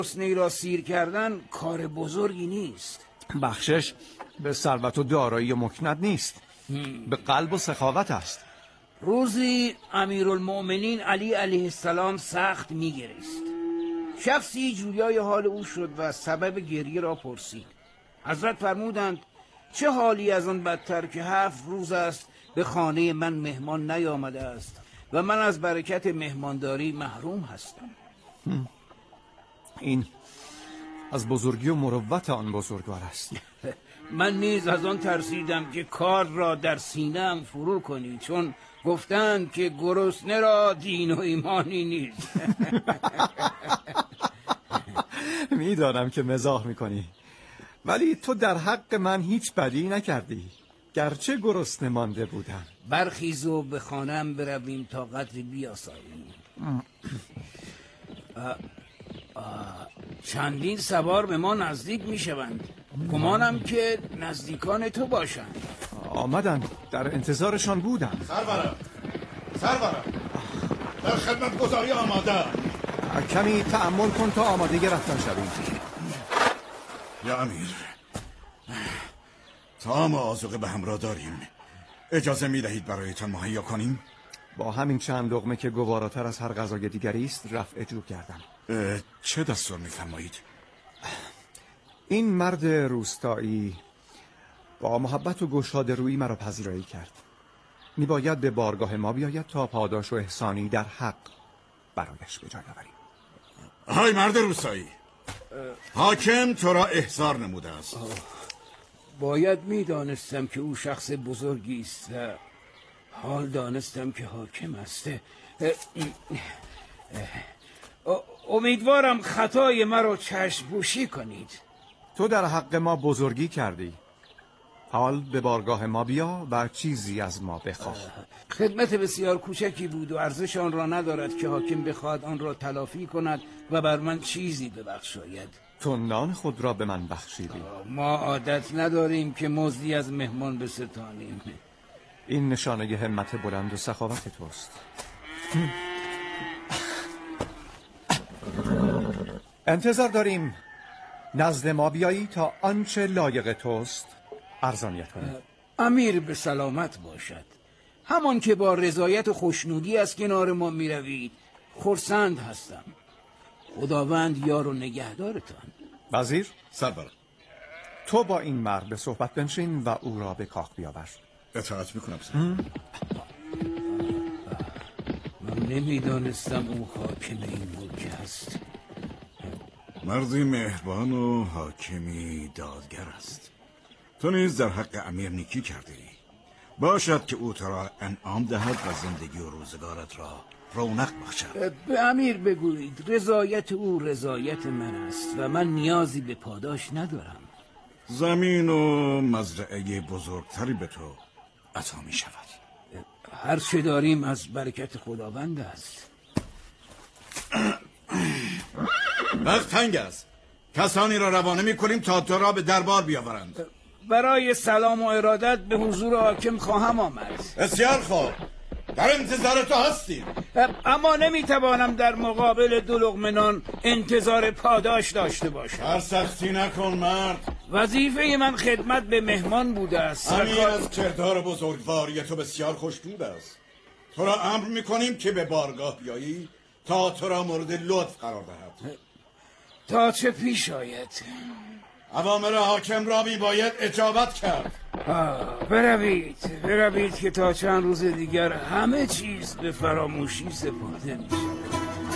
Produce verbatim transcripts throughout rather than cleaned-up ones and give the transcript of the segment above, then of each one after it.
گرسنه‌ای را سیر کردن کار بزرگی نیست. بخشش به ثروت و دارایی و مکنت نیست، به قلب و سخاوت است. روزی امیرالمؤمنین علی علیه السلام سخت میگریست. شخصی جویای حال او شد و سبب گریه را پرسید. حضرت فرمودند چه حالی از آن بدتر که هفت روز است به خانه من مهمان نیامده است و من از برکت مهمانداری محروم هستم. این از بزرگی و مروت آن بزرگوار است. من نیز از آن ترسیدم که کار را در سینه‌ام فرو کنی، چون گفتند که گرسنه را دین و ایمانی نیست. میدانم که مزاح میکنی، ولی تو در حق من هیچ بدی نکردی، گرچه گرسنه مانده بودم. برخیز و به خانه‌ام برویم تا قدری بیاساییم. چندین سوار به ما نزدیک میشوند. گمانم که نزدیکان تو باشند. آمدند، در انتظارشان بودم. سرورم سرورم در خدمت گذاری آماده. کمی تأمل کن تا آماده رفتن شویم. یا امیر، طعام و آذوقه به همراه داریم، اجازه می دهید برایتان مهیا کنیم؟ با همین چند لقمه که گواراتر از هر غذای دیگری است رفع جوع کردم. چه دستور می‌فرمایید؟ این مرد روستایی با محبت و گشاده رویی مرا پذیرایی کرد. میباید به بارگاه ما بیاید تا پاداش و احسانی در حق برایش به جای آوریم. های مرد روستایی، حاکم تو را احضار نموده است. باید میدانستم که او شخص بزرگی است و حال دانستم که حاکم است. امیدوارم خطای مرا چشم پوشی کنید. تو در حق ما بزرگی کردی، حال به بارگاه ما بیا و چیزی از ما بخواه. خدمت بسیار کوچکی بود و ارزش آن را ندارد که حاکم بخواد آن را تلافی کند و بر من چیزی ببخشاید. تو نان خود را به من بخشیدی. ما عادت نداریم که مزدی از مهمان بستانیم. این نشانه همت بلند و سخاوت توست. انتظار داریم نزد ما بیایی تا آنچه لایق توست ارزانیت کنیم. امیر به سلامت باشد. همان که با رضایت و خوشنودی از کنار ما می روید خرسند هستم. خداوند یار و نگهدارتان. وزیر سربرم، تو با این مرد به صحبت بنشین و او را به کاخ بیاور. اطاعت میکنم سر. من نمیدانستم او حاکم این ملک است. مردی مهربان و حاکمی دادگر است. تو نیز در حق امیر نیکی کرده ای. باشد که او تو را انعام دهد و زندگی و روزگارت را رونق بخشد. به امیر بگویید رضایت او رضایت من است و من نیازی به پاداش ندارم. زمین و مزرعه بزرگتری به تو عطا می شود. هر چه داریم از برکت خداوند است. وقت تنگ است. کسانی را روانه می کنیم تا تو را به دربار بیاورند. برای سلام و ارادت به حضور حاکم خواهم آمد. بسیار خوب، در انتظار تو هستیم. اما نمیتوانم در مقابل دو لقمه نان انتظار پاداش داشته باشم. هر سختی نکن مرد. وظیفه من خدمت به مهمان بوده است. امیر از کردار بزرگواری تو بسیار خوشنود است. تو را امر میکنیم که به بارگاه بیایی تا تو را مورد لطف قرار دهد. تا چه پیش آید؟ اوامر حاکم را میباید اجابت کرد. بروید بروید که تا چند روز دیگر همه چیز به فراموشی سپرده می شود.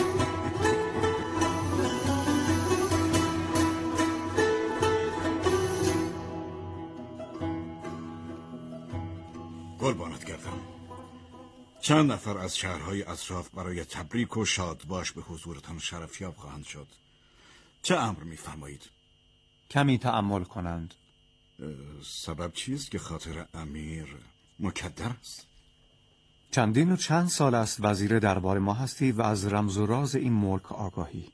قربانت گردم. چند نفر از شهرهای اطراف برای تبریک و شادباش به حضورتان شرفیاب خواهند شد. چه امر میفرمایید؟ کمی تأمل کنند. سبب چیست که خاطر امیر مکدر است؟ چندین و چند سال است وزیر دربار ما هستی و از رمز و راز این ملک آگاهی.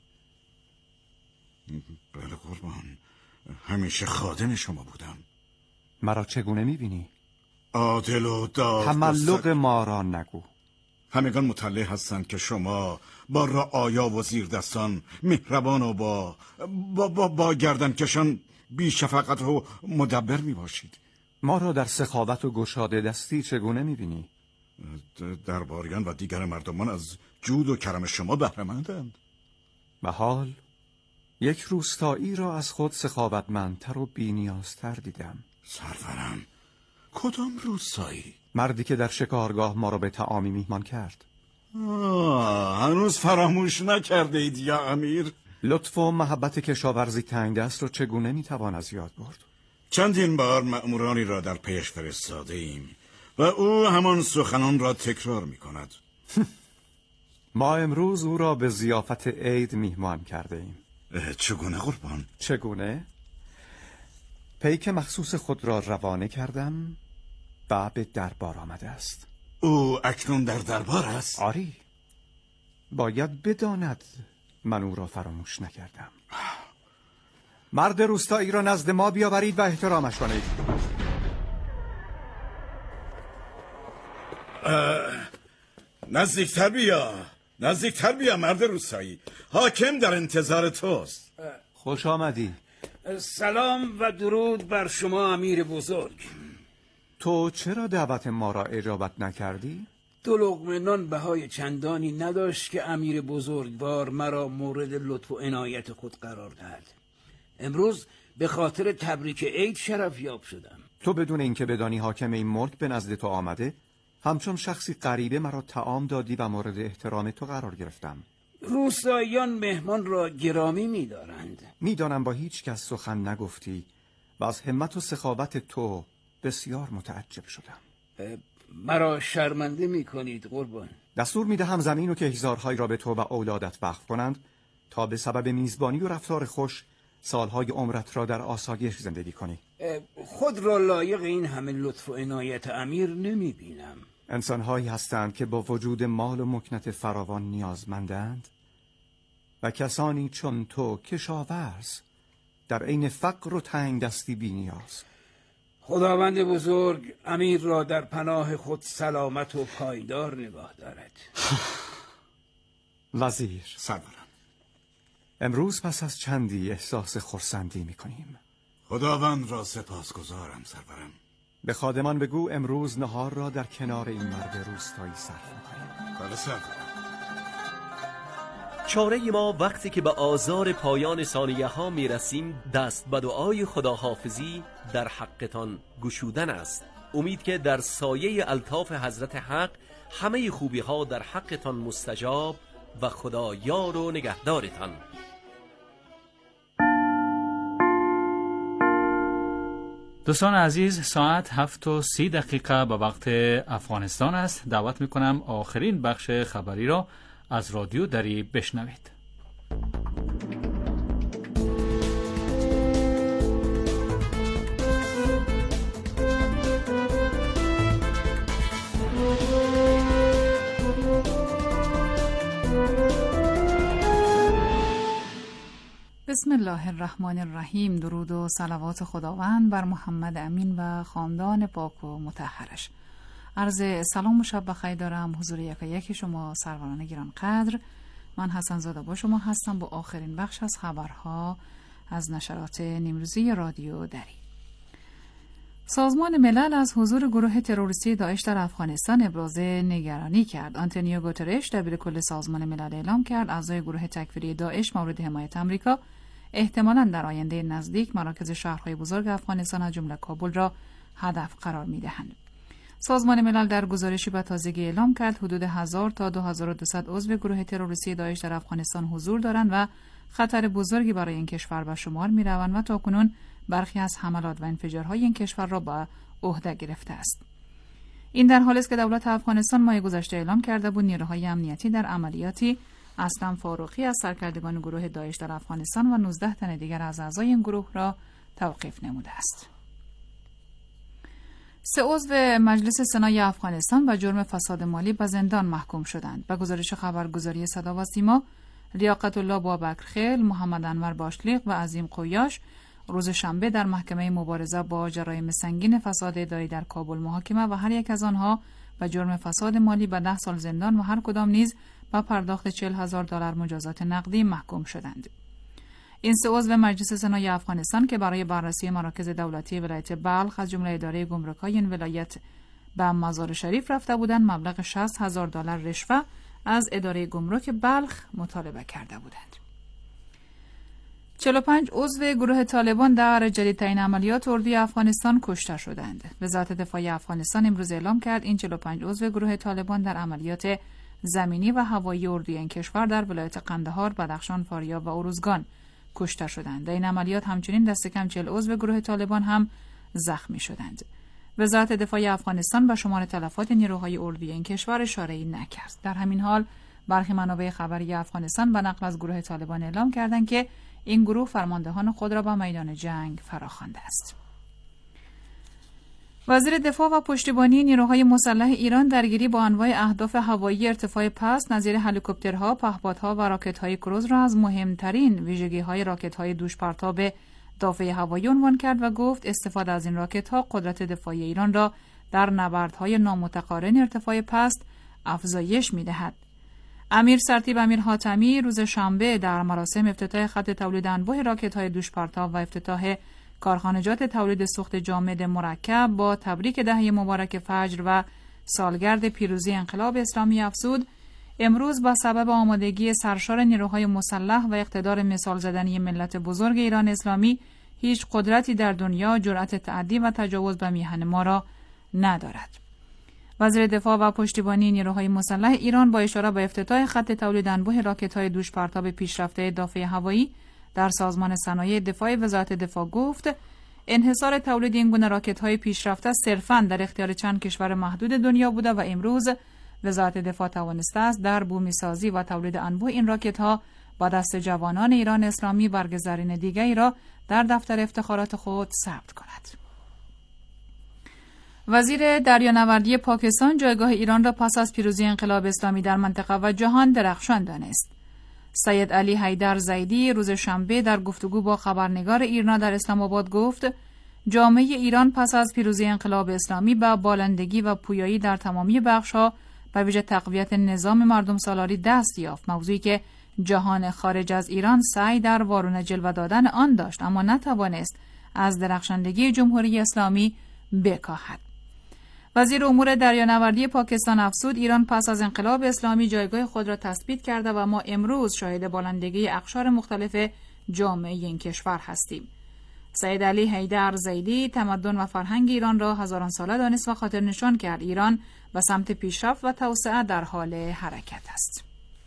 بله قربان، همیشه خادم شما بودم. مرا چگونه میبینی؟ عادل و داد تملق ما را نگو. همگان مطلع هستند که شما با رعایا و زیردستان مهربان و با با, با, با گردنکشان بی شفقت و مدبر می باشید. ما را در سخاوت و گشاده دستی چگونه می بینی؟ درباریان و دیگر مردمان از جود و کرم شما بهره‌مندند. و حال یک روستایی را از خود سخاوتمندتر و بی‌نیازتر دیدم. سرورم، کدام روستایی؟ مردی که در شکارگاه ما را به طعامی میهمان کرد. آه، هنوز فراموش نکرده اید یا امیر؟ لطف و محبت کشاورزی تنگ دست را چگونه میتوان از یاد برد؟ چندین بار مأمورانی را در پیش فرستاده ایم و او همان سخنان را تکرار می کند. ما امروز او را به ضیافت عید میهمان کرده ایم. چگونه قربان؟ چگونه؟ پیک مخصوص خود را روانه کردم و به دربار آمده است. او اکنون در دربار است؟ آری، باید بداند من او را فراموش نکردم. مرد روستایی را نزد ما بیاورید و احترامش کنید. نزدیکتر بیا، نزدیکتر بیا مرد روستایی. حاکم در انتظار توست. خوش آمدی. سلام و درود بر شما امیر بزرگ. تو چرا دعوت ما را اجابت نکردی؟ دو لقمه نان بهای چندانی نداشت که امیر بزرگوار مرا مورد لطف و عنایت خود قرار دهد. امروز به خاطر تبریک عید شرف یاب شدم. تو بدون اینکه بدانی حاکم این ملک به نزد تو آمده، همچون شخصی غریبه مرا طعام دادی و مورد احترام تو قرار گرفتم. روستاییان مهمان را گرامی می‌دارند. میدانم با هیچ کس سخن نگفتی و از همت و سخاوت تو بسیار متعجب شدم. مرا شرمنده می‌کنید قربان. دستور میدهم زمین و کهزارهایی را به تو و اولادت وقف کنند تا به سبب میزبانی و رفتار خوش سالهای عمرت را در آسایش زندگی کنی. خود را لایق این همه لطف و عنایت امیر نمی‌بینم. انسان‌هایی هستند که با وجود مال و مکنت فراوان نیازمندند و کسانی چون تو کشاورز در عین فقر و تنگ دستی بی نیاز. خداوند بزرگ امیر را در پناه خود سلامت و پایدار نگاه دارد. وزیر، سرورم، امروز پس از چندی احساس خرسندی می‌کنیم. خداوند را سپاسگزارم سرورم. به خادمان بگو امروز نهار را در کنار این مرد روستایی صرف می‌کنیم. بله سرورم. چاره ما وقتی که به آذار پایان ثانیه ها می رسیم دست به دعای خداحافظی در حقتان گشودن است. امید که در سایه الطاف حضرت حق همه خوبی ها در حقتان مستجاب و خدا یار و نگهدارتان. دوستان عزیز، ساعت هفت و سی دقیقه به وقت افغانستان است. دعوت میکنم آخرین بخش خبری را از رادیو دری بشنوید. بسم الله الرحمن الرحیم. درود و صلوات خداوند بر محمد امین و خاندان پاک و مطهرش. عرض سلام و شب بخیر دارم حضور یکا یک شما سروران گران قدر. من حسن زاده با شما هستم با آخرین بخش از خبرها از نشرات نیمروزی رادیو دری. سازمان ملل از حضور گروه تروریستی داعش در افغانستان ابراز نگرانی کرد. آنتونیو گوترش دبیرکل سازمان ملل اعلام کرد اعضای گروه تکفیری داعش مورد حمایت آمریکا احتمالاً در آینده نزدیک مراکز شهرهای بزرگ افغانستان از جمله کابل را هدف قرار می‌دهند. سازمان ملل در گزارشی به تازگی اعلام کرد حدود هزار تا دو هزار و دویست عضو گروه تروریستی داعش در افغانستان حضور دارند و خطر بزرگی برای این کشور به شمار می‌روند و تاکنون برخی از حملات و انفجارهای این کشور را به عهده گرفته است. این در حالی است که دولت افغانستان ماه گذشته اعلام کرده بود نیروهای امنیتی در عملیاتی اسلم فاروقی از سرکردگان گروه داعش در افغانستان و نوزده تن دیگر از اعضای این گروه را توقیف نموده است. سه عضو مجلس سنای افغانستان به جرم فساد مالی به زندان محکوم شدند. به گزارش خبرگزاری صدا و سیما، لیاقت الله بابکرخیل، محمد انور باشلیق و عظیم قویاش روز شنبه در محکمه مبارزه با جرایم سنگین فساد اداری در کابل محاکمه و هر یک از آنها و جرم فساد مالی به ده سال زندان و هر کدام نیز با پرداخت چهل هزار دلار مجازات نقدی محکوم شدند. این سه عضو مجلس سنای افغانستان که برای بررسی مراکز دولتی ولایت بلخ از جمله اداره گمرک‌های این ولایت به مزار شریف رفته بودند، مبلغ شصت هزار دلار رشوه از اداره گمرک بلخ مطالبه کرده بودند. چهل و پنج عضو گروه طالبان در جدیدترین عملیات اردوی افغانستان کشته شدند. وزارت دفاع افغانستان امروز اعلام کرد این چهل و پنج عضو گروه طالبان در عملیات زمینی و هوایی اردوی این کشور در ولایت قندهار، بدخشان، فاریاب و اروزگان کشته شدند. در این عملیات همچنین دست کم چهل عضو گروه طالبان هم زخمی شدند. وزارت دفاع افغانستان به شمار تلفات نیروهای اردوی این کشور اشاره‌ای نکرد. در همین حال برخی منابع خبری افغانستان به نقل از گروه طالبان اعلام کردند که این گروه فرماندهان خود را به میدان جنگ فراخوانده است. وزیر دفاع و پشتیبانی نیروهای مسلح ایران درگیری با انواع اهداف هوایی ارتفاع پست نظیر هلیکوپترها، پهپادها و راکت‌های کروز را از مهمترین ویژگی‌های راکت‌های دوشپرتاب دافع هوایی عنوان کرد و گفت استفاده از این راکت‌ها قدرت دفاعی ایران را در نبردهای نامتقارن ارتفاع پست افزایش می‌دهد. امیر سرتیپ امیر حاتمی روز شنبه در مراسم افتتاح خط تولید انواع راکت‌های دوشپرتاب و افتتاح کارخانجات تولید سوخت جامد مرکب با تبریک دهه مبارک فجر و سالگرد پیروزی انقلاب اسلامی افزود امروز با سبب آمادگی سرشار نیروهای مسلح و اقتدار مثال زدنی ملت بزرگ ایران اسلامی هیچ قدرتی در دنیا جرأت تعدی و تجاوز به میهن ما را ندارد. وزیر دفاع و پشتیبانی نیروهای مسلح ایران با اشاره به افتتاح خط تولید انبوه راکت‌های دوشپرتاب پیشرفته دافع هوایی در سازمان صنایع دفاع وزارت دفاع گفت انحصار تولید این گونه راکت‌های پیشرفته صرفاً در اختیار چند کشور محدود دنیا بوده و امروز وزارت دفاع توانسته است در بومی‌سازی و تولید انبوه این راکت‌ها با دست جوانان ایران اسلامی برگ زرین دیگری را در دفتر افتخارات خود ثبت کند. وزیر دریانوردی پاکستان جایگاه ایران را پس از پیروزی انقلاب اسلامی در منطقه و جهان درخشان دانست. سید علی حیدر زیدی روز شنبه در گفتگو با خبرنگار ایرنا در اسلام آباد گفت جامعه ایران پس از پیروزی انقلاب اسلامی با بالندگی و پویایی در تمامی بخش‌ها به ویژه تقویت نظام مردم سالاری دست یافت، موضوعی که جهان خارج از ایران سعی در وارونه جلوه دادن آن داشت اما نتوانست از درخشندگی جمهوری اسلامی بکاهد. وزیر امور دریانوردی پاکستان افزود ایران پس از انقلاب اسلامی جایگاه خود را تثبیت کرده و ما امروز شاهد بالندگی اقشار مختلف جامعه این کشور هستیم. سید علی حیدر زیدی تمدن و فرهنگ ایران را هزاران ساله دانست و خاطر نشان کرد ایران به سمت پیشرفت و توسعه در حال حرکت است.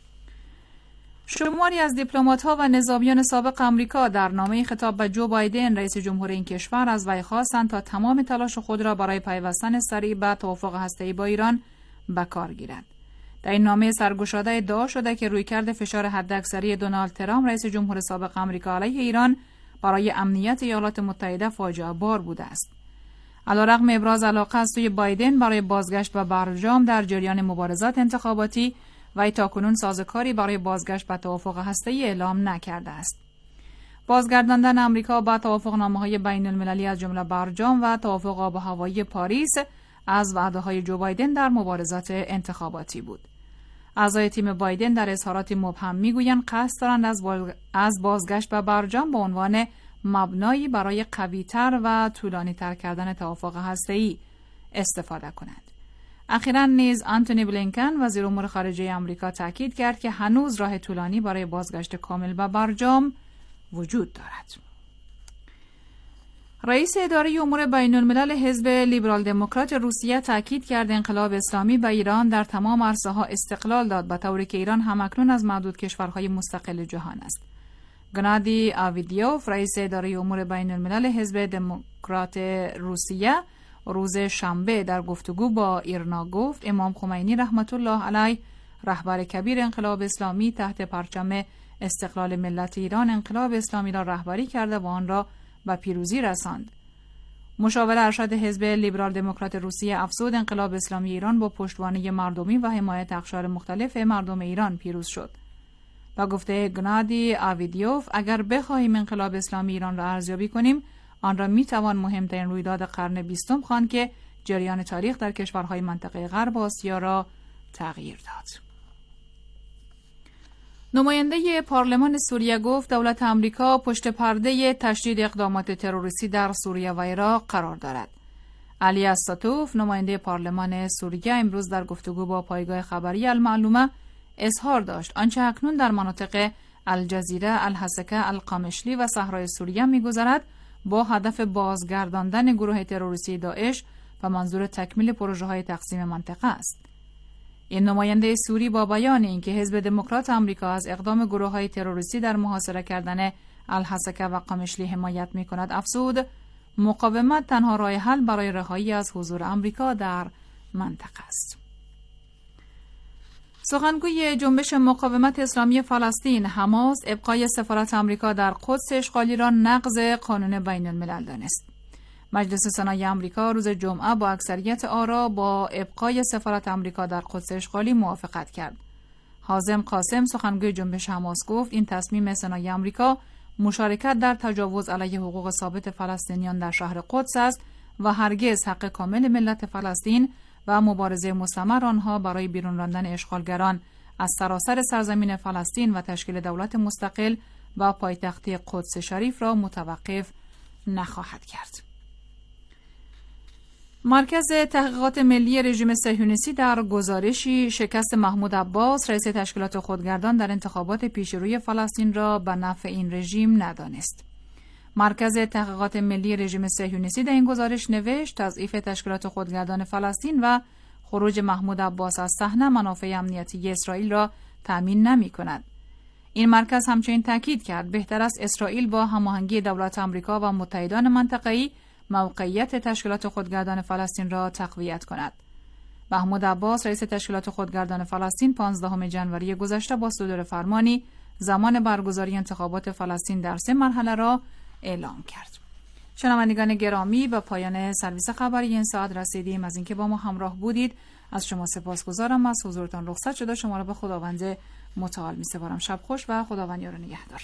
شماری از دیپلمات‌ها و نظامیان سابق آمریکا در نامه خطاب به جو بایدن رئیس جمهور این کشور از وی خواستند تا تمام تلاش خود را برای پیوستن سریع به توافق هسته‌ای با ایران به کار گیرد. در این نامه سرگشاده ادعا شده که رویکرد فشار حداکثری دونالد ترامپ رئیس جمهور سابق آمریکا علیه ایران برای امنیت ایالات متحده فاجعه بار بوده است. علیرغم ابراز علاقه از سوی بایدن برای بازگشت به برجام در جریان مبارزات انتخاباتی و تاکنون سازوکاری برای بازگشت به توافق هسته‌ای اعلام نکرده است. بازگرداندن آمریکا با توافقنامه‌های بین‌المللی از جمله برجام و توافق آب و هوایی پاریس از وعده‌های جو بایدن در مبارزات انتخاباتی بود. اعضای تیم بایدن در اظهارات مبهم میگویند قصد دارند از از بازگشت به برجام به عنوان مبنایی برای قوی‌تر و طولانی‌تر کردن توافق هسته‌ای استفاده کنند. اخیراً نیز آنتونی بلینکن وزیر امور خارجه آمریکا تاکید کرد که هنوز راه طولانی برای بازگشت کامل به برجام وجود دارد. رئیس اداره امور بین الملل حزب لیبرال دموکرات روسیه تاکید کرد انقلاب اسلامی به ایران در تمام عرصه‌ها استقلال داد به طوری که ایران همکنون از معدود کشورهای مستقل جهان است. گنادی آویدیوف رئیس اداره امور بین الملل حزب دموکرات روسیه روز شنبه در گفتگو با ایرنا گفت امام خمینی رحمت الله علیه رهبر کبیر انقلاب اسلامی تحت پرچم استقلال ملت ایران انقلاب اسلامی را رهبری کرده و آن را به پیروزی رساند. مشاور ارشد حزب لیبرال دموکرات روسیه افزود انقلاب اسلامی ایران با پشتوانه مردمی و حمایت اقشار مختلف مردم ایران پیروز شد. با گفته گنادی آویدیوف اگر بخواهیم انقلاب اسلامی ایران را ارزیابی کنیم آن را می توان مهمترین رویداد قرن بیستم خواند که جریان تاریخ در کشورهای منطقه غرب آسیا را تغییر داد. نماینده پارلمان سوریه گفت دولت آمریکا پشت پرده تشدید اقدامات تروریستی در سوریه و عراق قرار دارد. علی استاتوف نماینده پارلمان سوریه امروز در گفتگو با پایگاه خبری المعلومه اظهار داشت آنچه اکنون در مناطق الجزیره، الحسکه، القامشلی و صحرای سوریه می‌گذرد با هدف بازگرداندن گروه تروریستی داعش و منظور تکمیل پروژه‌های تقسیم منطقه است. این نماینده سوری با بیان اینکه حزب دموکرات آمریکا از اقدام گروه‌های تروریستی در محاصره کردن الحسکه و قامشلی حمایت می‌کند افزود مقاومت تنها راه حل برای رهایی از حضور آمریکا در منطقه است. سخنگوی جنبش مقاومت اسلامی فلسطین حماس ابقای سفارت آمریکا در قدس اشغالی را نقض قانون بین الملل دانست. مجلس سنای آمریکا روز جمعه با اکثریت آرا با ابقای سفارت آمریکا در قدس اشغالی موافقت کرد. حازم قاسم سخنگوی جنبش حماس گفت این تصمیم سنای آمریکا مشارکت در تجاوز علیه حقوق ثابت فلسطینیان در شهر قدس است و هرگز حق کامل ملت فلسطین و مبارزه مستمر آنها برای بیرون راندن اشغالگران از سراسر سرزمین فلسطین و تشکیل دولت مستقل و پایتختی قدس شریف را متوقف نخواهد کرد. مرکز تحقیقات ملی رژیم صهیونیستی در گزارشی شکست محمود عباس رئیس تشکیلات خودگردان در انتخابات پیشروی فلسطین را به نفع این رژیم ندانست. مرکز تحقیقات ملی رژیم صهیونیستی در این گزارش نوشت تضعیف تشکیلات خودگردان فلسطین و خروج محمود عباس از صحنه منافع امنیتی اسرائیل را تأمین نمی‌کند. این مرکز همچنین تاکید کرد بهتر است اسرائیل با هماهنگی دولت آمریکا و متحدان منطقه‌ای موقعیت تشکیلات خودگردان فلسطین را تقویت کند. محمود عباس رئیس تشکیلات خودگردان فلسطین پانزدهم ژانویه گذشته با صدور فرمانی زمان برگزاری انتخابات فلسطین در سه مرحله را اعلام کرد. شنوندگان گرامی به پایان سرویس خبری این ساعت رسیدیم. از اینکه با ما همراه بودید از شما سپاسگزارم. از حضورتان رخصت شده شما را به خداوند متعال می‌سپارم. شب خوش و خداوند یار و نگهدار.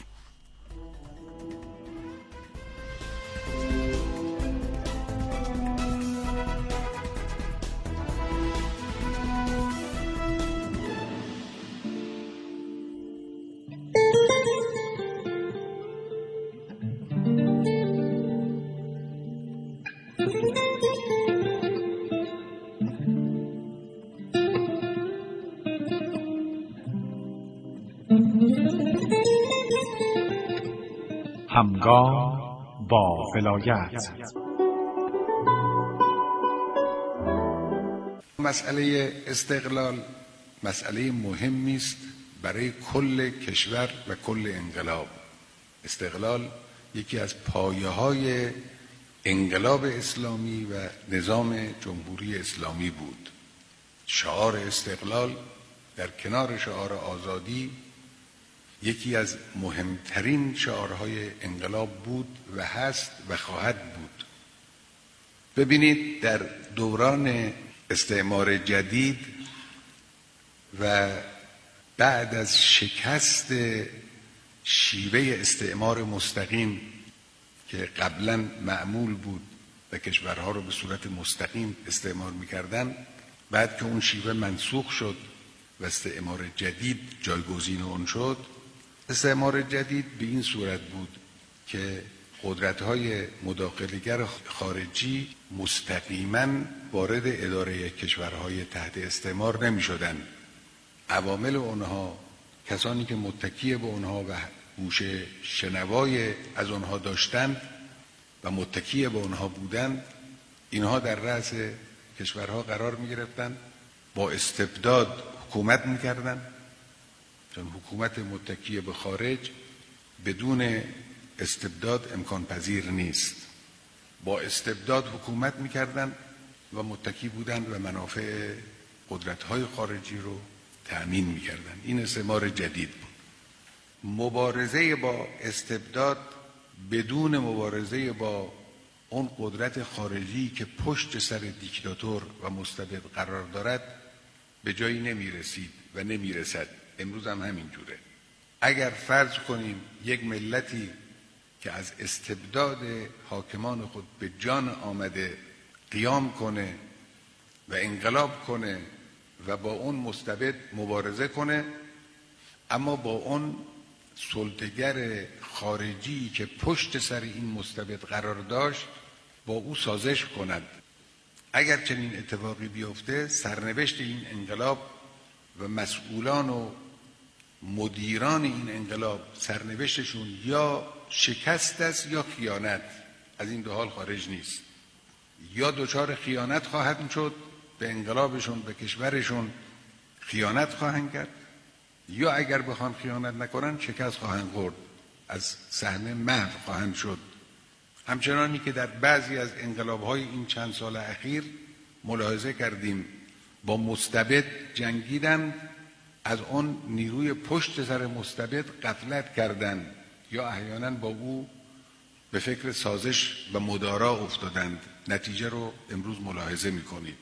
همگام با ولایت. مسئله استقلال مسئله مهمی است برای کل کشور و کل انقلاب. استقلال یکی از پایه‌های انقلاب اسلامی و نظام جمهوری اسلامی بود. شعار استقلال در کنار شعار آزادی یکی از مهمترین شعارهای انقلاب بود و هست و خواهد بود. ببینید در دوران استعمار جدید و بعد از شکست شیوه استعمار مستقیم که قبلا معمول بود و کشورها رو به صورت مستقیم استعمار می‌کردن، بعد که اون شیوه منسوخ شد و استعمار جدید جایگزین اون شد، استعمار جدید به این صورت بود که قدرت‌های مداخله‌گر خارجی مستقیما وارد اداره کشورهای تحت استعمار نمی‌شدند. عوامل اونها، کسانی که متکی به اونها و گوش شنوای از اونها داشتند و متکی به اونها بودند، اینها در رأس کشورها قرار می‌گرفتند، با استبداد حکومت می‌کردند، چون حکومت متکی به خارج بدون استبداد امکان پذیر نیست. با استبداد حکومت می‌کردند و متکی بودند و منافع قدرت‌های خارجی رو تأمین می‌کردند. این استعمار جدید بود. مبارزه با استبداد بدون مبارزه با اون قدرت خارجی که پشت سر دیکتاتور و مستبد قرار دارد به جایی نمی‌رسید و نمی‌رسد. امروز هم همین جوره. اگر فرض کنیم یک ملتی که از استبداد حاکمان خود به جان آمده قیام کنه و انقلاب کنه و با اون مستبد مبارزه کنه، اما با اون سلطه‌گر خارجی که پشت سر این مستبد قرار داشت با او سازش کند. اگر چنین اتفاقی بیفته، سرنوشت این انقلاب و مسئولان و مدیران این انقلاب سرنوشتشون یا شکست است یا خیانت، از این دو حال خارج نیست. یا دچار خیانت خواهند شد، به انقلابشون، به کشورشون خیانت خواهند کرد، یا اگر بخوان خیانت نکنن شکست خواهند خورد، از صحنه محو خواهند شد. همچنانی که در بعضی از انقلاب‌های این چند سال اخیر ملاحظه کردیم، با مستبد جنگیدند، از اون نیروی پشت سر مستبد غفلت کردند یا احیانا با او به فکر سازش و مدارا افتادند. نتیجه رو امروز ملاحظه می‌کنید.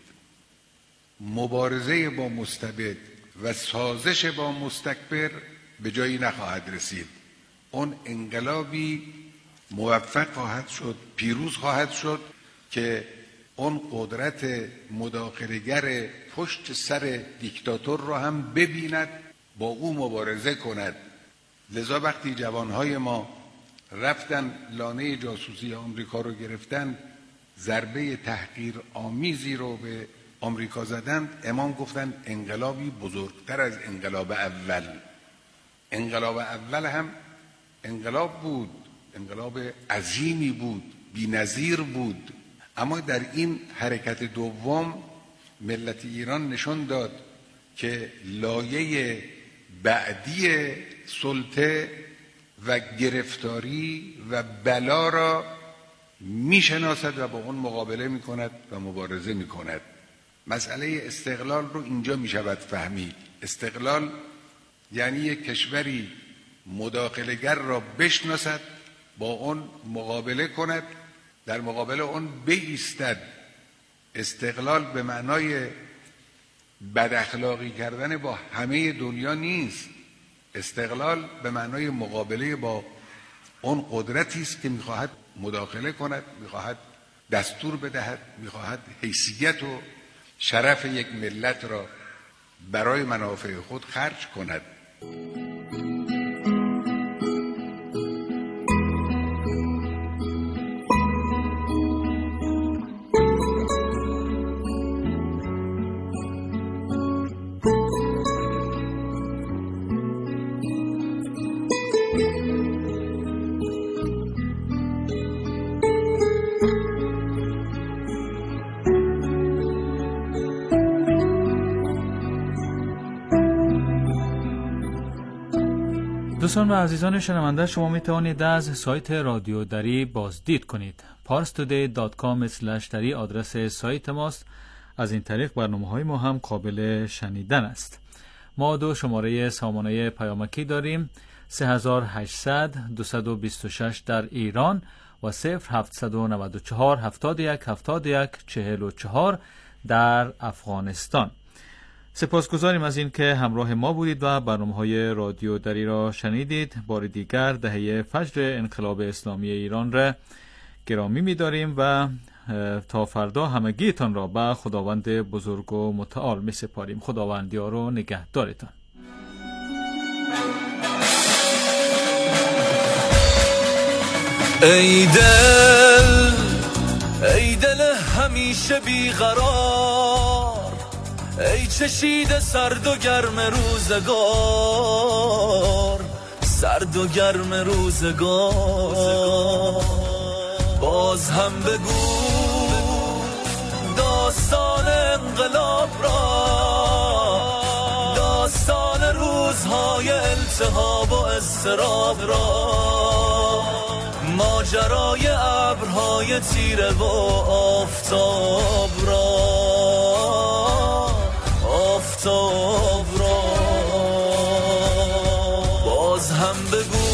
مبارزه با مستبد و سازش با مستکبر به جایی نخواهد رسید. اون انقلابی موفق خواهد شد، پیروز خواهد شد که اون قدرت مداخله‌گر پشت سر دیکتاتور رو هم ببیند، با او مبارزه کند. لذا وقتی جوانهای ما رفتن لانه جاسوسی آمریکا رو گرفتن، ضربه تحقیر آمیزی رو به آمریکا زدند، امام گفتن انقلابی بزرگتر از انقلاب اول. انقلاب اول هم انقلاب بود، انقلاب عظیمی بود، بی‌نظیر بود، اما در این حرکت دوم ملت ایران نشون داد که لایه بعدی سلطه و گرفتاری و بلا را میشناسد و با اون مقابله میکند و مبارزه میکند. مسئله استقلال رو اینجا میشود فهمید. استقلال یعنی یک کشوری مداخله‌گر را بشناسد، با اون مقابله کند، در مقابل اون بایستد. استقلال به معنای بد اخلاقی کردن با همه دنیا نیست. استقلال به معنای مقابله با اون قدرتی است که میخواهد مداخله کند، میخواهد دستور بدهد، میخواهد حیثیت و شرف یک ملت را برای منافع خود خرج کند. دوستان و عزیزان شنونده، شما می توانید از سایت رادیو دری بازدید کنید. پارس تودی دات کام اسلش دری آدرس سایت ماست. از این طریق برنامه‌های ما هم قابل شنیدن است. ما دو شماره سامانه پیامکی داریم: سه هزار و هشتصد دویست و بیست و شش در ایران و صفر هفتصد و نود و چهار هفتاد و یک هفتاد و یک چهل و چهار در افغانستان. سپاسگزاریم از این که همراه ما بودید و برنامه‌های رادیو دری را شنیدید. بار دیگر دهه فجر انقلاب اسلامی ایران را گرامی می‌داریم و تا فردا همگیتان را به خداوند بزرگ و متعال می‌سپاریم. خداوند یار و نگهدارتان. ای دل ای دل همیشه بیقرار، ای چشیده سرد و گرم روزگار، سرد و گرم روزگار. باز هم بگو داستان انقلاب را، داستان روزهای التهاب و اضطراب را، ماجرای ابرهای تیره و آفتاب را، آفتاب را. باز هم بگو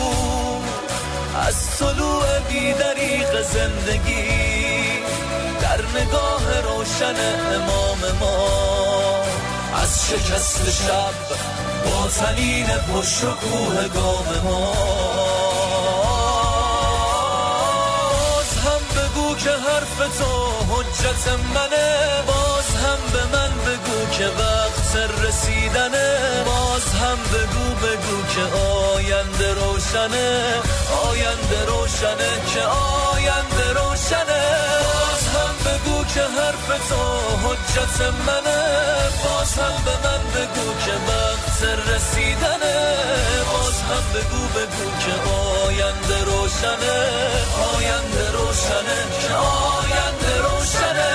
از طلوع بی‌دریغ زندگی در نگاه روشن امام ما، از شکست شب با طنین پشت و کوه گام ما. باز هم بگو که حرف تو حجت منه، باز هم به من بگو که وقت رسیدنه، باز هم بگو بگو که آینده روشنه، آینده روشنه که آینده روشنه. باز هم بگو که حرف تو حجت منه، باز هم به من بگو که وقت رسیدنه، باز هم بگو بگو که آینده روشنه، آینده روشنه که آینده روشنه.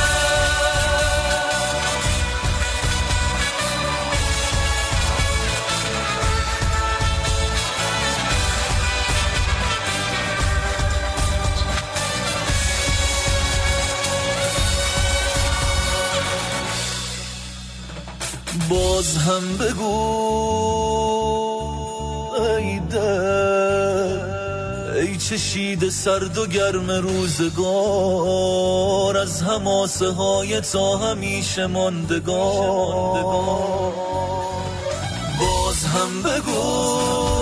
باز هم بگو ای دل، ای چشید سرد و گرم روزگار، از حماسه های تا همیشه ماندگار. باز هم بگو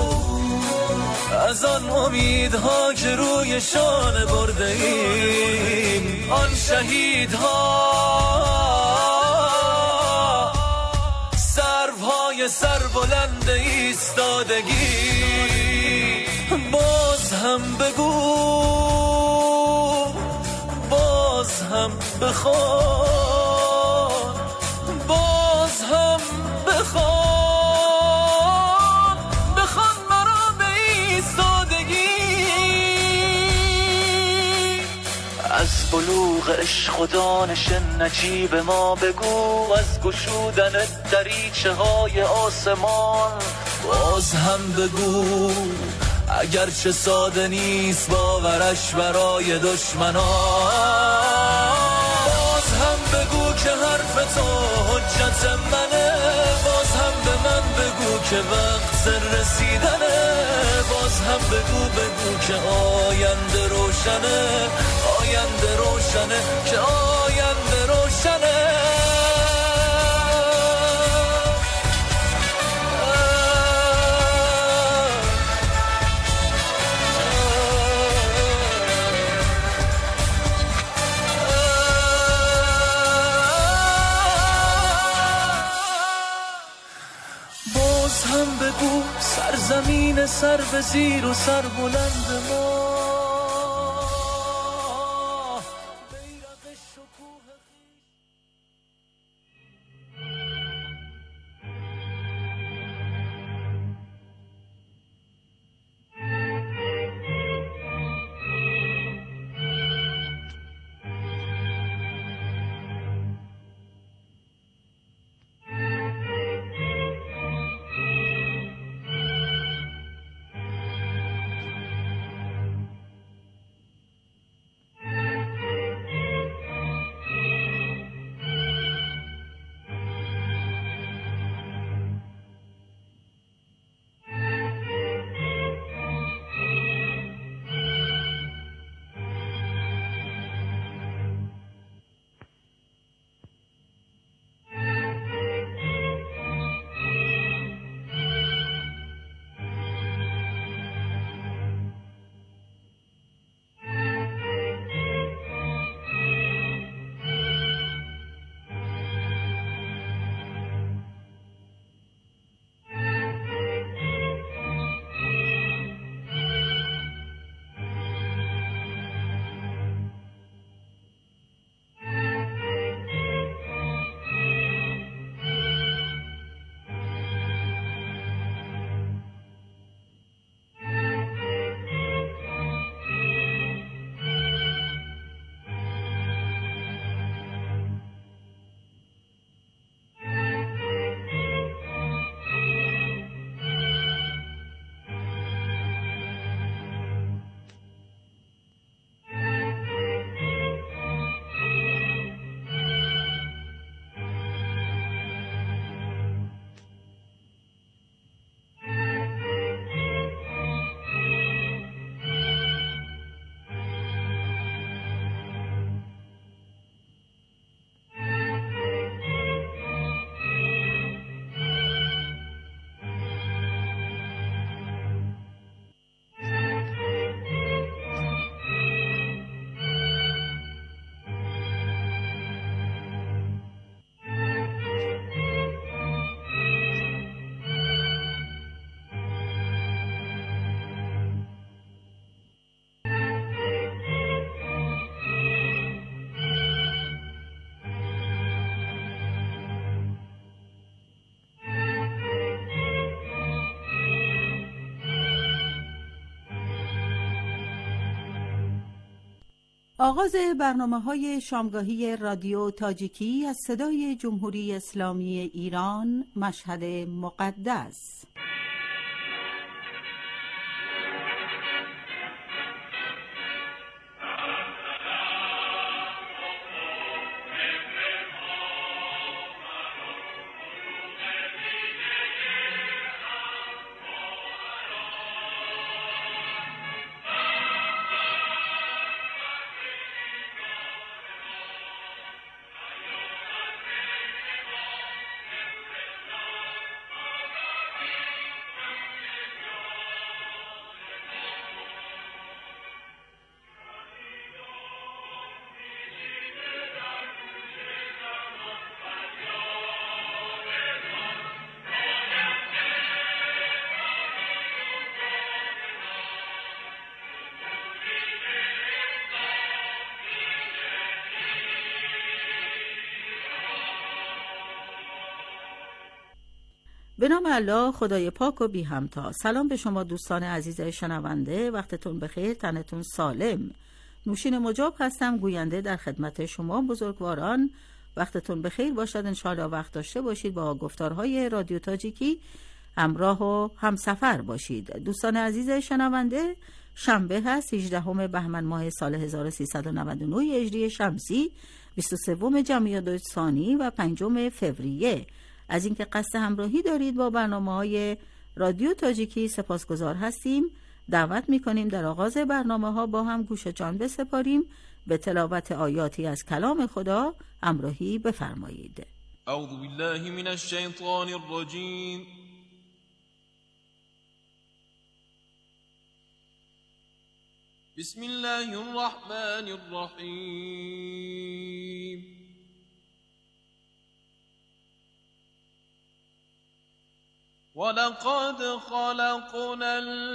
از آن امیدها که روی شانه برده ایم، آن شهیدها سر بلند ایستادگی. باز هم بگو، باز هم بخوان، باز هم بخوان، بخوان مرا به ایستادگی. از بلوغ عشق و دانش نجیب ما بگو، از گشودن دریچه های آسمان. باز هم بگو اگرچه ساده نیست باورش برای دشمنان. باز هم بگو که حرف تو حجت منه، باز هم به من بگو که وقت رسیدنه، باز هم بگو بگو که آینده روشنه، آینده روشنه که آینده روشنه. باز هم بگو سرزمین سر به زیر و سر بلند ما. آغاز برنامه‌های شامگاهی رادیو تاجیکی از صدای جمهوری اسلامی ایران، مشهد مقدس. به نام الله خدای پاک و بی همتا. سلام به شما دوستان عزیز شنونده، وقتتون بخیر، تنتون سالم. نوشین مجاب هستم، گوینده در خدمت شما بزرگواران. وقتتون بخیر باشد، انشاءالله وقت داشته باشید با گفتارهای رادیو تاجیکی همراه و همسفر باشید. دوستان عزیز شنونده، شنبه هست، هجدهم بهمن ماه سال هزار و سیصد و نود و نه هجری شمسی، بیست و سوم جمادی الثانی و پنجم فوریه. از اینکه قصد همراهی دارید با برنامه‌های رادیو تاجیکی سپاسگزار هستیم. دعوت می‌کنیم در آغاز برنامه‌ها با هم گوش جان بسپاریم، به تلاوت آیاتی از کلام خدا همراهی بفرمایید. اعوذ بالله من الشیطان الرجیم. بسم الله الرحمن الرحیم. ولقد خلقنا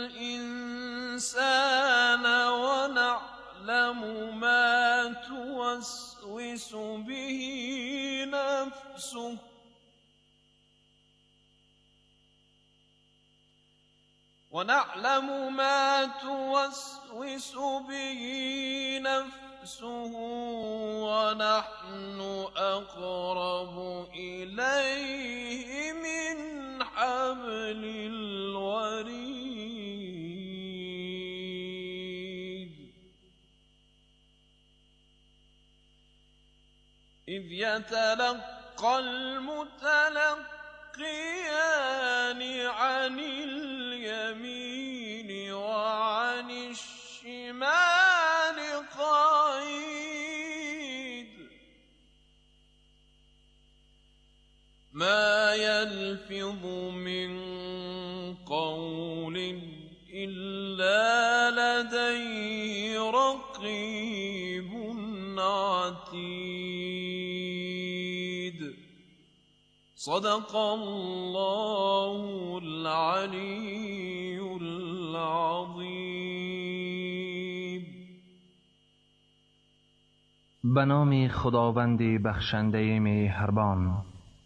الإنسان ونعلم ما توسوس به نفسه ونعلم ما توسوس به نفسه ونحن أقرب إليه من حبل الوريد إذ يتلقى المتلقيان عن اليمين وعن الشمال قعيد ما يلفظ من قول إلا لديه رقيب عتيد صدق الله العلي العظيم. به نام خداوند بخشنده مهربان.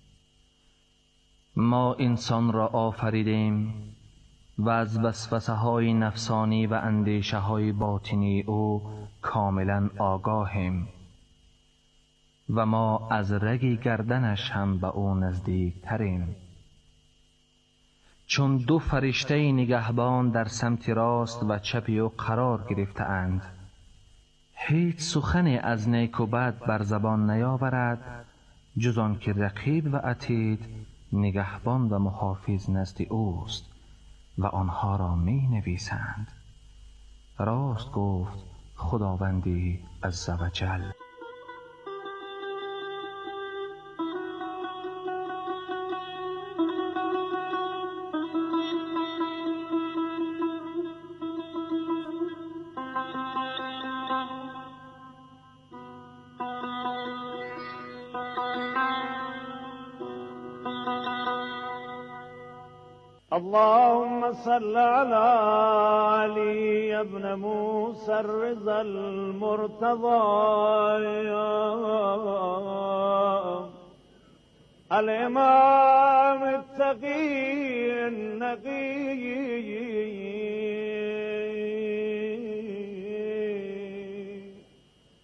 ما انسان را آفریدیم و از وسوسه های نفسانی و اندیشه های باطنی او کاملا آگاهیم و ما از رگ گردنش هم به او نزدیک تریم. چون دو فرشته نگهبان در سمت راست و چپ او قرار گرفته اند، هیچ سخن از نیک و بد بر زبان نیاورد جز آن که رقیب و عتید نگهبان و محافظ نزد اوست و آنها را می نویسند. راست گفت خداوندی عزوجل. اللهم صل على علي ابن موسى الرضا المرتضى الإمام التقي النقي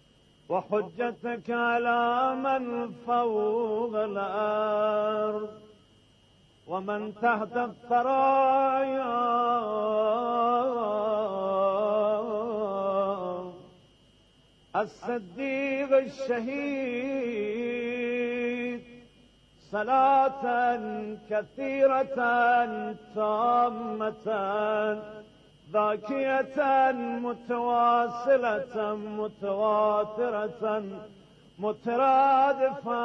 وحجتك على من فوق الأرض ومن تحت الثرايا الصديق الشهيد صلاة كثيرة تامة ذاكية متواصلة متواترة مترادفة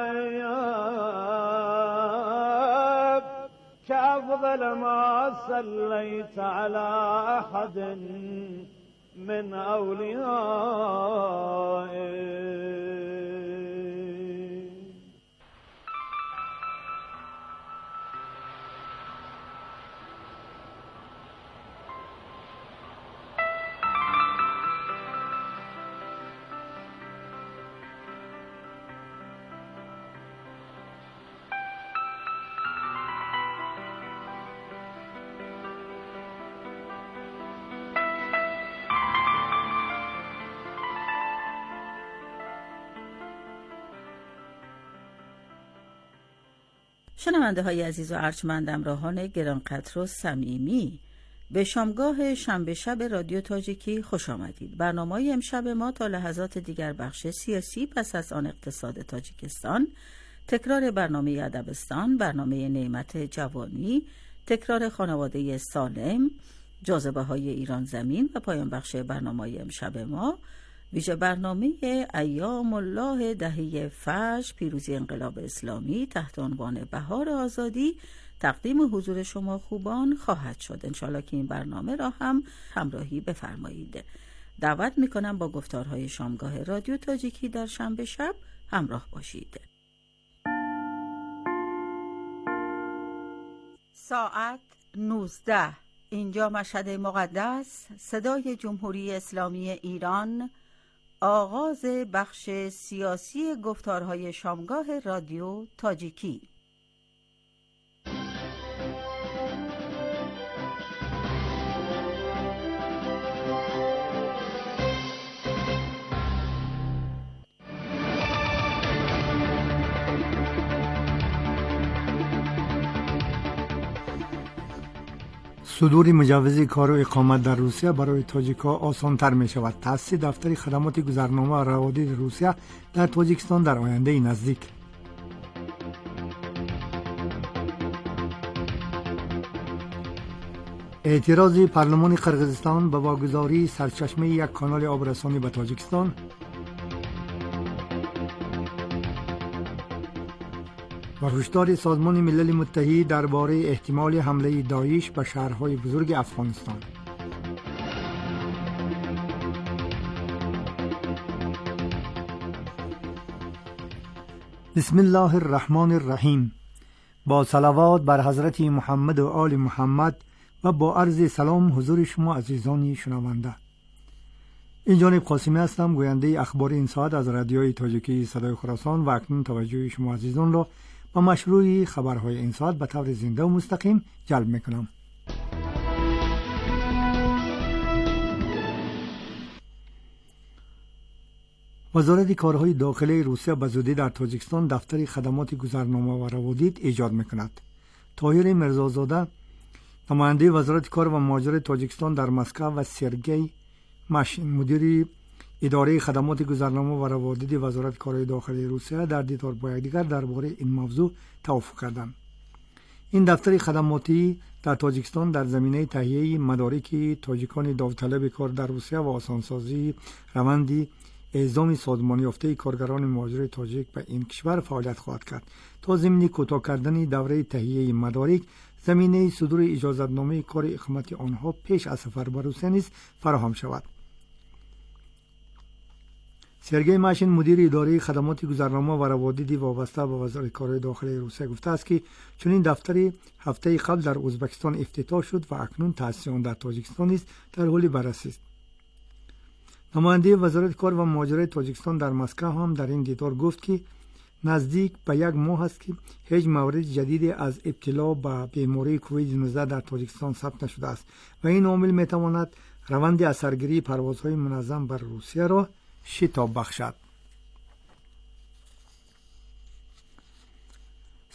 كأفضل ما صليت على أحد من أوليائك. شنونده های عزیز و ارجمند، همراهان گرانقدر و صمیمی، به شامگاه شنبه شب رادیو تاجیکی خوش آمدید. برنامه امشب ما تا لحظات دیگر بخش سیاسی، پس از آن اقتصاد تاجیکستان، تکرار برنامه ادبستان، برنامه نعمت جوانی، تکرار خانواده سالم، جاذبه های ایران زمین و پایان بخش برنامه امشب ما ویژه برنامه ایام الله دهه فجر، پیروزی انقلاب اسلامی تحت عنوان بهار آزادی تقدیم حضور شما خوبان خواهد شد. انشالله که این برنامه را هم همراهی بفرمایید. دعوت میکنم با گفتارهای شامگاه رادیو تاجیکی در شنبه شب همراه باشید. ساعت نوزده، اینجا مشهد مقدس، صدای جمهوری اسلامی ایران، آغاز بخش سیاسی گفتارهای شامگاه رادیو تاجیکی. صدور مجوز کار و اقامت در روسیه برای تاجیک‌ها آسان‌تر می‌شود. تأسیس دفتر خدمات گذرنامه و روادید روسیه در تاجیکستان در آینده نزدیک. اعتراض پارلمان قرقیزستان به واگذاری سرچشمه یک کانال آبرسانی به تاجیکستان. و هشدار سازمان ملل متحد درباره احتمال حمله داعش به شهرهای بزرگ افغانستان. بسم الله الرحمن الرحیم. با صلوات بر حضرت محمد و آل محمد و با عرض سلام حضور شما عزیزان شنونده. این جانب قاسمی هستم، گوینده اخبار این ساعت از رادیوی تاجیکی صدای خراسان و اکنون توجه شما عزیزان را با مشروع خبرهای این ساعت به طور زنده و مستقیم جلب میکنم. وزارت کارهای داخلی روسیه به زودی در تاجیکستان دفتر خدمات گذرنامه و روادید ایجاد میکند. طاهر مرزازاده، نماینده وزارت کار و مهاجرت تاجیکستان در مسکو، و سرگئی ماشین، مدیر اداره خدمات گذرنامه و روادید وزارت کارهای داخلی روسیه، در دیدار با یکدیگر درباره این موضوع توافق کردند. این دفتر خدماتی در تاجیکستان در زمینه تهیه مدارک تاجیکان داوطلب کار در روسیه و آسانسازی روند اعزام سازمانی یافته کارگران مهاجر تاجیک به این کشور فعالیت خواهد کرد. تا ضمن کوتاه کردن دوره تهیه مدارک، زمینه صدور اجازتنامه کار اقامت آنها پیش از سفر به روسیه نیز فراهم شود. سرگئی ماشین، مدیر اداره خدمات گذرنامه و روادید وابسته به وزارت کارهای داخلی روسیه گفته است که چنین دفتری هفته قبل در ازبکستان افتتاح شد و اکنون تأسیس آن در تاجیکستان است در حال بررسی است. نماینده وزارت کار و مهاجرت تاجیکستان در مسکو هم در این دیدار گفت که نزدیک به یک ماه است که هیچ مورد جدید از ابتلا به بیماری کووید نوزده در تاجیکستان ثبت نشده است و این عامل میتواند روند اثرگیری پروازهای منظم بر روسیه را شتاب بخشد.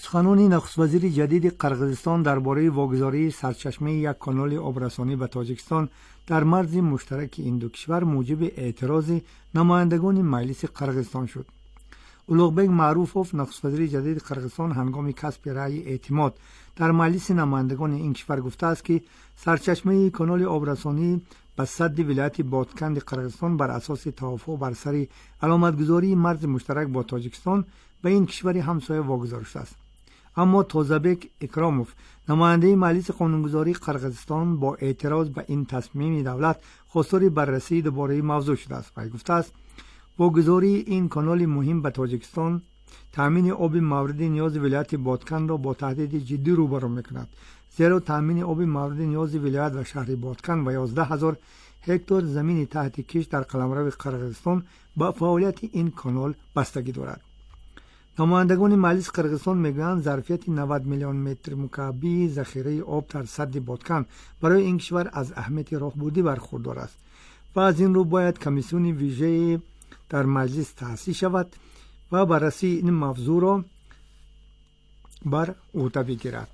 سخنان نخست وزیر جدید قرقیزستان درباره واگذاری سرچشمه یک کانال آبرسانی به تاجیکستان در مرز مشترک این دو کشور موجب اعتراض نمایندگان مجلس قرقیزستان شد. اولوغبک معروفوف نخست وزیر جدید قرقیزستان هنگام کسب رأی اعتماد در مجلس نمایندگان این کشور گفته است که سرچشمه کانال آبرسانی به سد ولایت بادکند قرقیزستان بر اساس توافق بر سر علامتگذاری مرز مشترک با تاجیکستان به این کشور همسایه واگذار شده است. اما توزابک اکراموف نماینده مجلس قانونگذاری قرقیزستان با اعتراض به این تصمیم دولت خواستار بررسی درباره موضوع شده است و گفته است واگذاری این کانال مهم به تاجیکستان تامین آب مورد نیاز ولایت بادکند را با تهدید جدی روبرو می‌کند، زیرا تامین آب مورد نیاز ولایت و شهر بادکند و یازده هزار هکتار زمین تحت کش در قلمرو قرقیزستان با فعالیت این کانال بستگی دارد. نمایندگان مجلس قرقیزستان میگویند ظرفیت نود میلیون متر مکعبی ذخیره آب در سد بادکند برای این کشور از اهمیت راهبردی برخوردار است و از این رو باید کمیسیون ویژه در مجلس تأسیس شود و بررسی این موضوع را بر عهده بگیرد.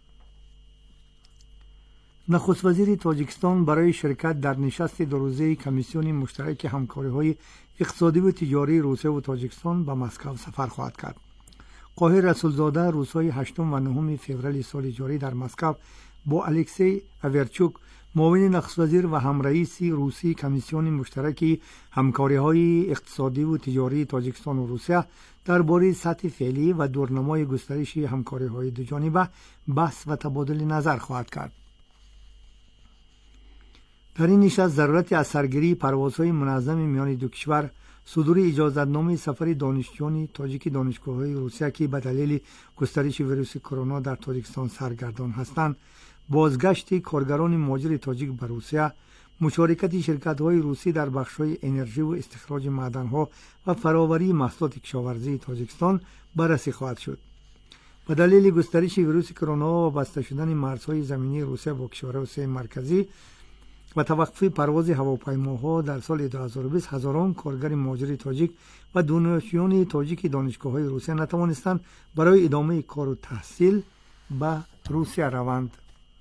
نخست وزیر تاجیکستان برای شرکت در نشست دو روزه کمیسیون مشترک همکاری‌های اقتصادی و تجاری روسیه و تاجیکستان به مسکو سفر خواهد کرد. قاهر رسولزاده روزهای هشتم و نهم فوریه سال جاری در مسکو با الکسی اورچوک معاون نخست وزیر و همرئیس روسی کمیسیون مشترک همکاری‌های اقتصادی و تجاری تاجیکستان و روسیه درباره سطح فعلی و دورنمای گسترش همکاری‌های دوجانبه بحث و تبادل نظر خواهد کرد. در این نشست ضرورت از سرگیری پروازهای منظم میان دو کشور، صدور اجازتنامه سفر دانشجویان تاجیک دانشگاه‌های روسیه که به دلیل گسترش ویروس کرونا در تاجیکستان سرگردان هستند، بازگشت کارگران مهاجر تاجیک به روسیه، مشارکت شرکت‌های روسی در بخش‌های انرژی و استخراج معدن‌ها و فراوری محصولات کشاورزی تاجیکستان بررسی خواهد شد. به دلیل گسترش ویروس کرونا و بسته شدن مرزهای زمینی روسیه با کشورهای آسیای مرکزی و توقف پرواز هواپیماها در سال دو هزار و بیست، هزاران کارگر مهاجر تاجیک و دانشجویان تاجیک دانشگاه‌های روسیه نتوانستند برای ادامه کار و تحصیل به روسیه روند.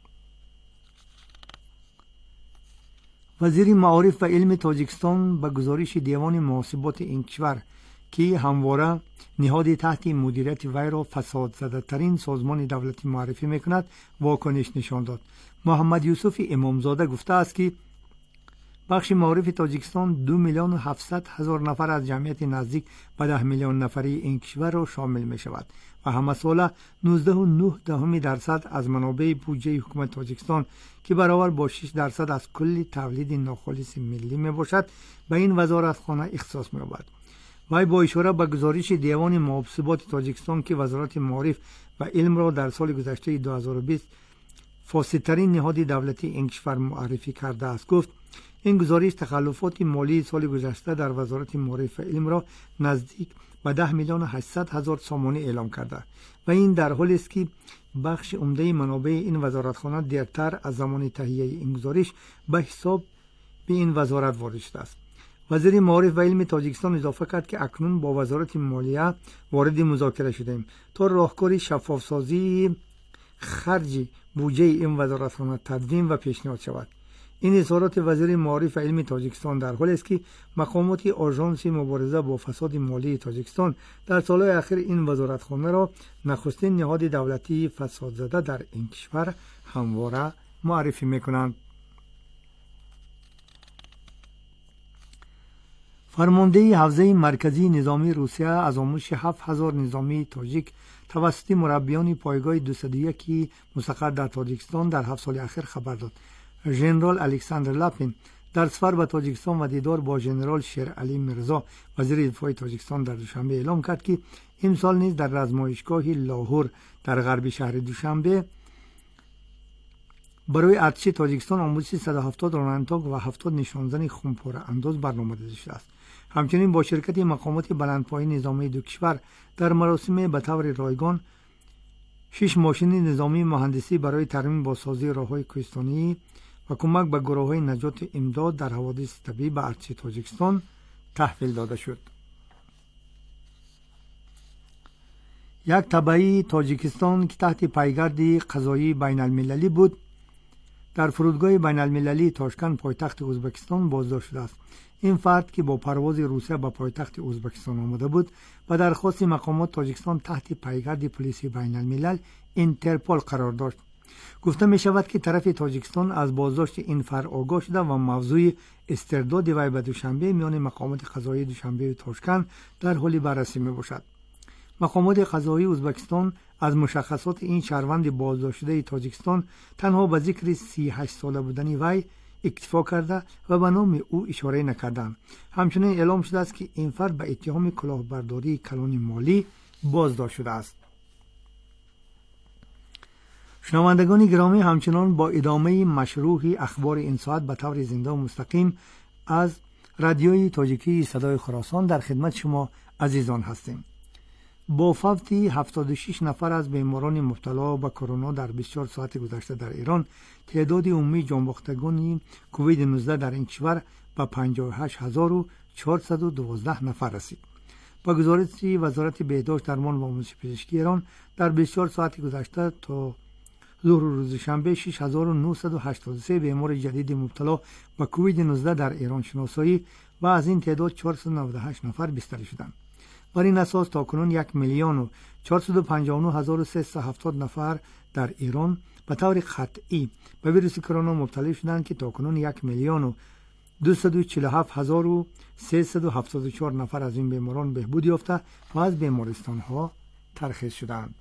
وزیر معارف و علم تاجیکستان به گزارش دیوان محاسبات این کشور که همواره نهاد تحت مدیریت وی را فساد زده ترین سازمان دولتی معرفی میکند واکنش نشان داد. محمد یوسف امامزاده گفته است که بخش معارف تاجیکستان دو میلیون و هفتصد هزار نفر از جمعیت نزدیک به ده میلیون نفری این کشور را شامل می شود و همه ساله نوزده و نه دهم درصد از منابع بودجه حکومت تاجیکستان که برابر با شش درصد از کل تولید ناخالص ملی می باشد به این وزارتخانه اختصاص می یابد. وی با اشاره به گزارش دیوان محاسبات تاجیکستان که وزارت معارف و علم را در سال گذشته دو هزار و بیست فاسدترین نهاد دولتی این کشور معرفی کرده است گفت این گزارش تخلفات مالی سال گذشته در وزارت معارف و علم را نزدیک به ده میلیون و هشتصد هزار سامانه اعلام کرده و این در حالی است که بخش عمده منابع این وزارتخانه دیرتر از زمان تهیه این گزارش به حساب به این وزارت وارد شده است. وزیر معارف و علم تاجیکستان اضافه کرد که اکنون با وزارت مالیه وارد مذاکره شدیم تا راهکار شفافسازی خرج بودجه این وزارتخانه تدوین و پیشنهاد شود. این اظهارات وزیر معارف و علم تاجیکستان در حالی است که مقامات آژانس مبارزه با فساد مالی تاجیکستان در سالهای اخیر این وزارتخانه را نخستین نهاد دولتی فساد زده در این کشور همواره معرفی میکنند. فرمانده حوزه مرکزی نظامی روسیه از آموزش هفت هزار نظامی تاجیک توسط مربیان پایگاه دویست و یک مستقر در تاجیکستان در هفت سال اخیر خبر داد. ژنرال الکساندر لاپین در سفر به تاجیکستان و دیدار با ژنرال شیرعلی میرزا وزیر دفاع تاجیکستان در دوشنبه اعلام کرد که امسال نیز در رزمایشگاه لاهور در غرب شهر دوشنبه برای ارتش تاجیکستان آموزش صد و هفتاد رانندگان و هفتاد نشانزن خونپاره انداز برنامه داده شده است. همچنین با شرکت مقامات بلندپایه نظامی دو کشور در مراسم به طور رایگان شش ماشین نظامی مهندسی برای ترمیم بازسازی راه‌های کوهستانی و کمک به گروه‌های نجات امداد در حوادث طبیعی به ارتش تاجیکستان تحویل داده شد. یک تبعی تاجیکستان که تحت پیگرد قضایی بین المللی بود در فرودگاه بین المللی تاشکند پایتخت ازبکستان بازداشت شده است. این فرد که با پرواز روسیه به پایتخت ازبکستان آمده بود و درخواست مقامات تاجیکستان تحت پیگرد پلیس بین الملل اینترپول قرار داشت. گفته می شود که طرف تاجیکستان از بازداشت این فرد آگاه شده و موضوع استرداد وی به دوشنبه میان مقامات قضایی دوشنبه تاشکند در حال بررسی می باشد. مقامات قضایی ازبکستان از مشخصات این شهروند بازداشت شده تاجیکستان تنها به ذکر سی و هشت ساله بودن وی اکتفا کرده و به نام او اشاره نکردند. همچنین اعلام شده است که این فرد به اتهام کلاهبرداری کلان مالی بازداشت شده است. شنوندگان گرامی، همچنان با ادامه مشروع اخبار این ساعت به طور زنده و مستقیم از رادیوی تاجیکی صدای خراسان در خدمت شما عزیزان هستیم. با فوت هفتاد و شش نفر از بیماران مبتلا به کرونا در بیست و چهار ساعت گذشته در ایران، تعداد عمومی جانباختگان کووید نوزده در این کشور به پنجاه و هشت هزار و چهارصد و دوازده نفر رسید. با گزارش وزارت بهداشت درمان و آموزش پزشکی ایران در بیست و چهار ساعت گذشته تا ظهر روز شنبه شش هزار و نهصد و هشتاد و سه بیمار جدید مبتلا به کووید نوزده در ایران شناسایی و از این تعداد چهارصد و نود و هشت نفر بستری شدند. بر این اساس تاکنون یک میلیون و چهارصد و پنجاه و نه هزار و سیصد و هفتاد نفر در ایران به طور قطعی به ویروس کرونا مبتلا شدند که تاکنون یک میلیون و دویست و چهل و هفت هزار و سیصد و هفتاد و چهار نفر از این بیماران بهبود یافته و از بیمارستان ها ترخیص شدند.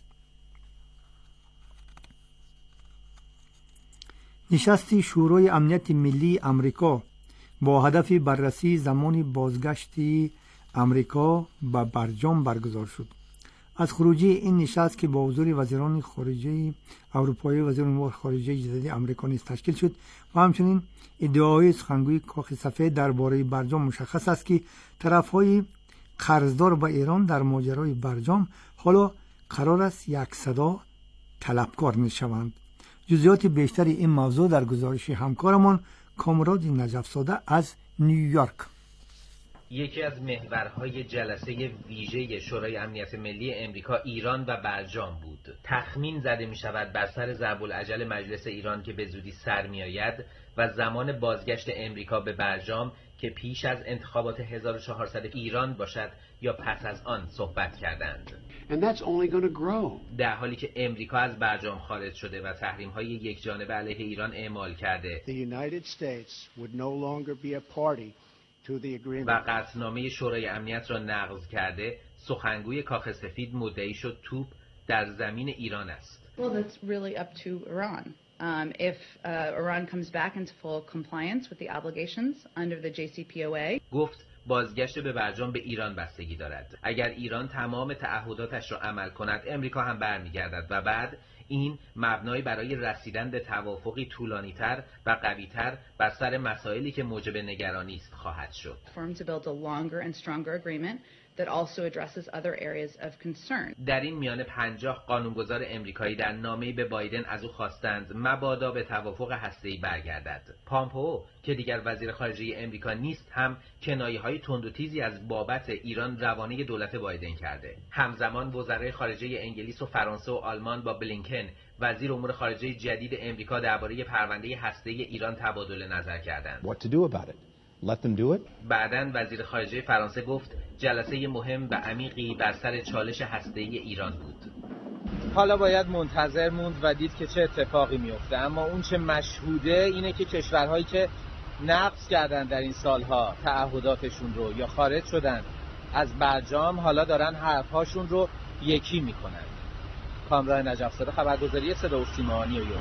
نشست شورای امنیت ملی امریکا با هدف بررسی زمان بازگشت امریکا به برجام برگزار شد. از خروجی این نشست که با حضور وزیران خارجه اروپایی و وزیر امور خارجه جدید امریکا نیز تشکیل شد و همچنین ادعاهای سخنگوی کاخ سفید درباره برجام مشخص است که طرفهای قرضدار به ایران در ماجرای برجام حالا قرار است یک صدا طلبکار میشوند. جزئیات بیشتری این موضوع در گزارش همکارمان کامراد نجف زاده از نیویورک. یکی از محورهای جلسه ویژه شورای امنیت ملی امریکا ایران و برجام بود. تخمین زده می شود بر سر ضرب العجل مجلس ایران که به زودی سر می آید و زمان بازگشت امریکا به برجام که پیش از انتخابات هزار و چهارصد ایران باشد یا پس از آن صحبت کردند. And that's only going to grow. در حالی که امریکا از برجام خارج شده و تحریم‌های یکجانبه علیه ایران اعمال کرده The United States would no longer be a party to the agreement. و قطعنامه شورای امنیت را نقض کرده، سخنگوی کاخ سفید مدعی شد توپ در زمین ایران است. Well, that's really up to Iran. Um, if uh, Iran comes back into full compliance with the obligations under the J C P O A. گفت بازگشت به برجام به ایران بستگی دارد. اگر ایران تمام تعهداتش را عمل کند، امریکا هم برمیگردد و بعد این مبنایی برای رسیدن به توافقی طولانی‌تر و قوی‌تر بر سر مسائلی که موجب نگرانی است خواهد شد. To build a longer and stronger agreement that also addresses other areas of concern. در این میانه پنجاه قانونگذار امریکایی در نامه‌ای به بایدن از او خواستند مبادا به توافق هسته‌ای برگردد. پامپئو که دیگر وزیر خارجه امریکا نیست هم کنایه‌های تند و تیزی از بابت ایران روانه دولت بایدن کرده. همزمان وزرای خارجه انگلیس و فرانسه و آلمان با بلینکن وزیر امور خارجه جدید امریکا درباره پرونده هسته‌ای ایران تبادل نظر کردند. What to do about it? Let them do it. بعداً وزیر خارجه فرانسه گفت جلسه مهم و عمیقی بر سر چالش هسته‌ای ایران بود. حالا باید منتظر موند و دید که چه اتفاقی میفته، اما اون چه مشهوده اینه که کشورهایی که نقض کردن در این سالها تعهداتشون رو یا خارج شدن از برجام حالا دارن حرفهاشون رو یکی میکنن. کامران نجف زاده، خبرگزاری صدا و سیما نیویورک.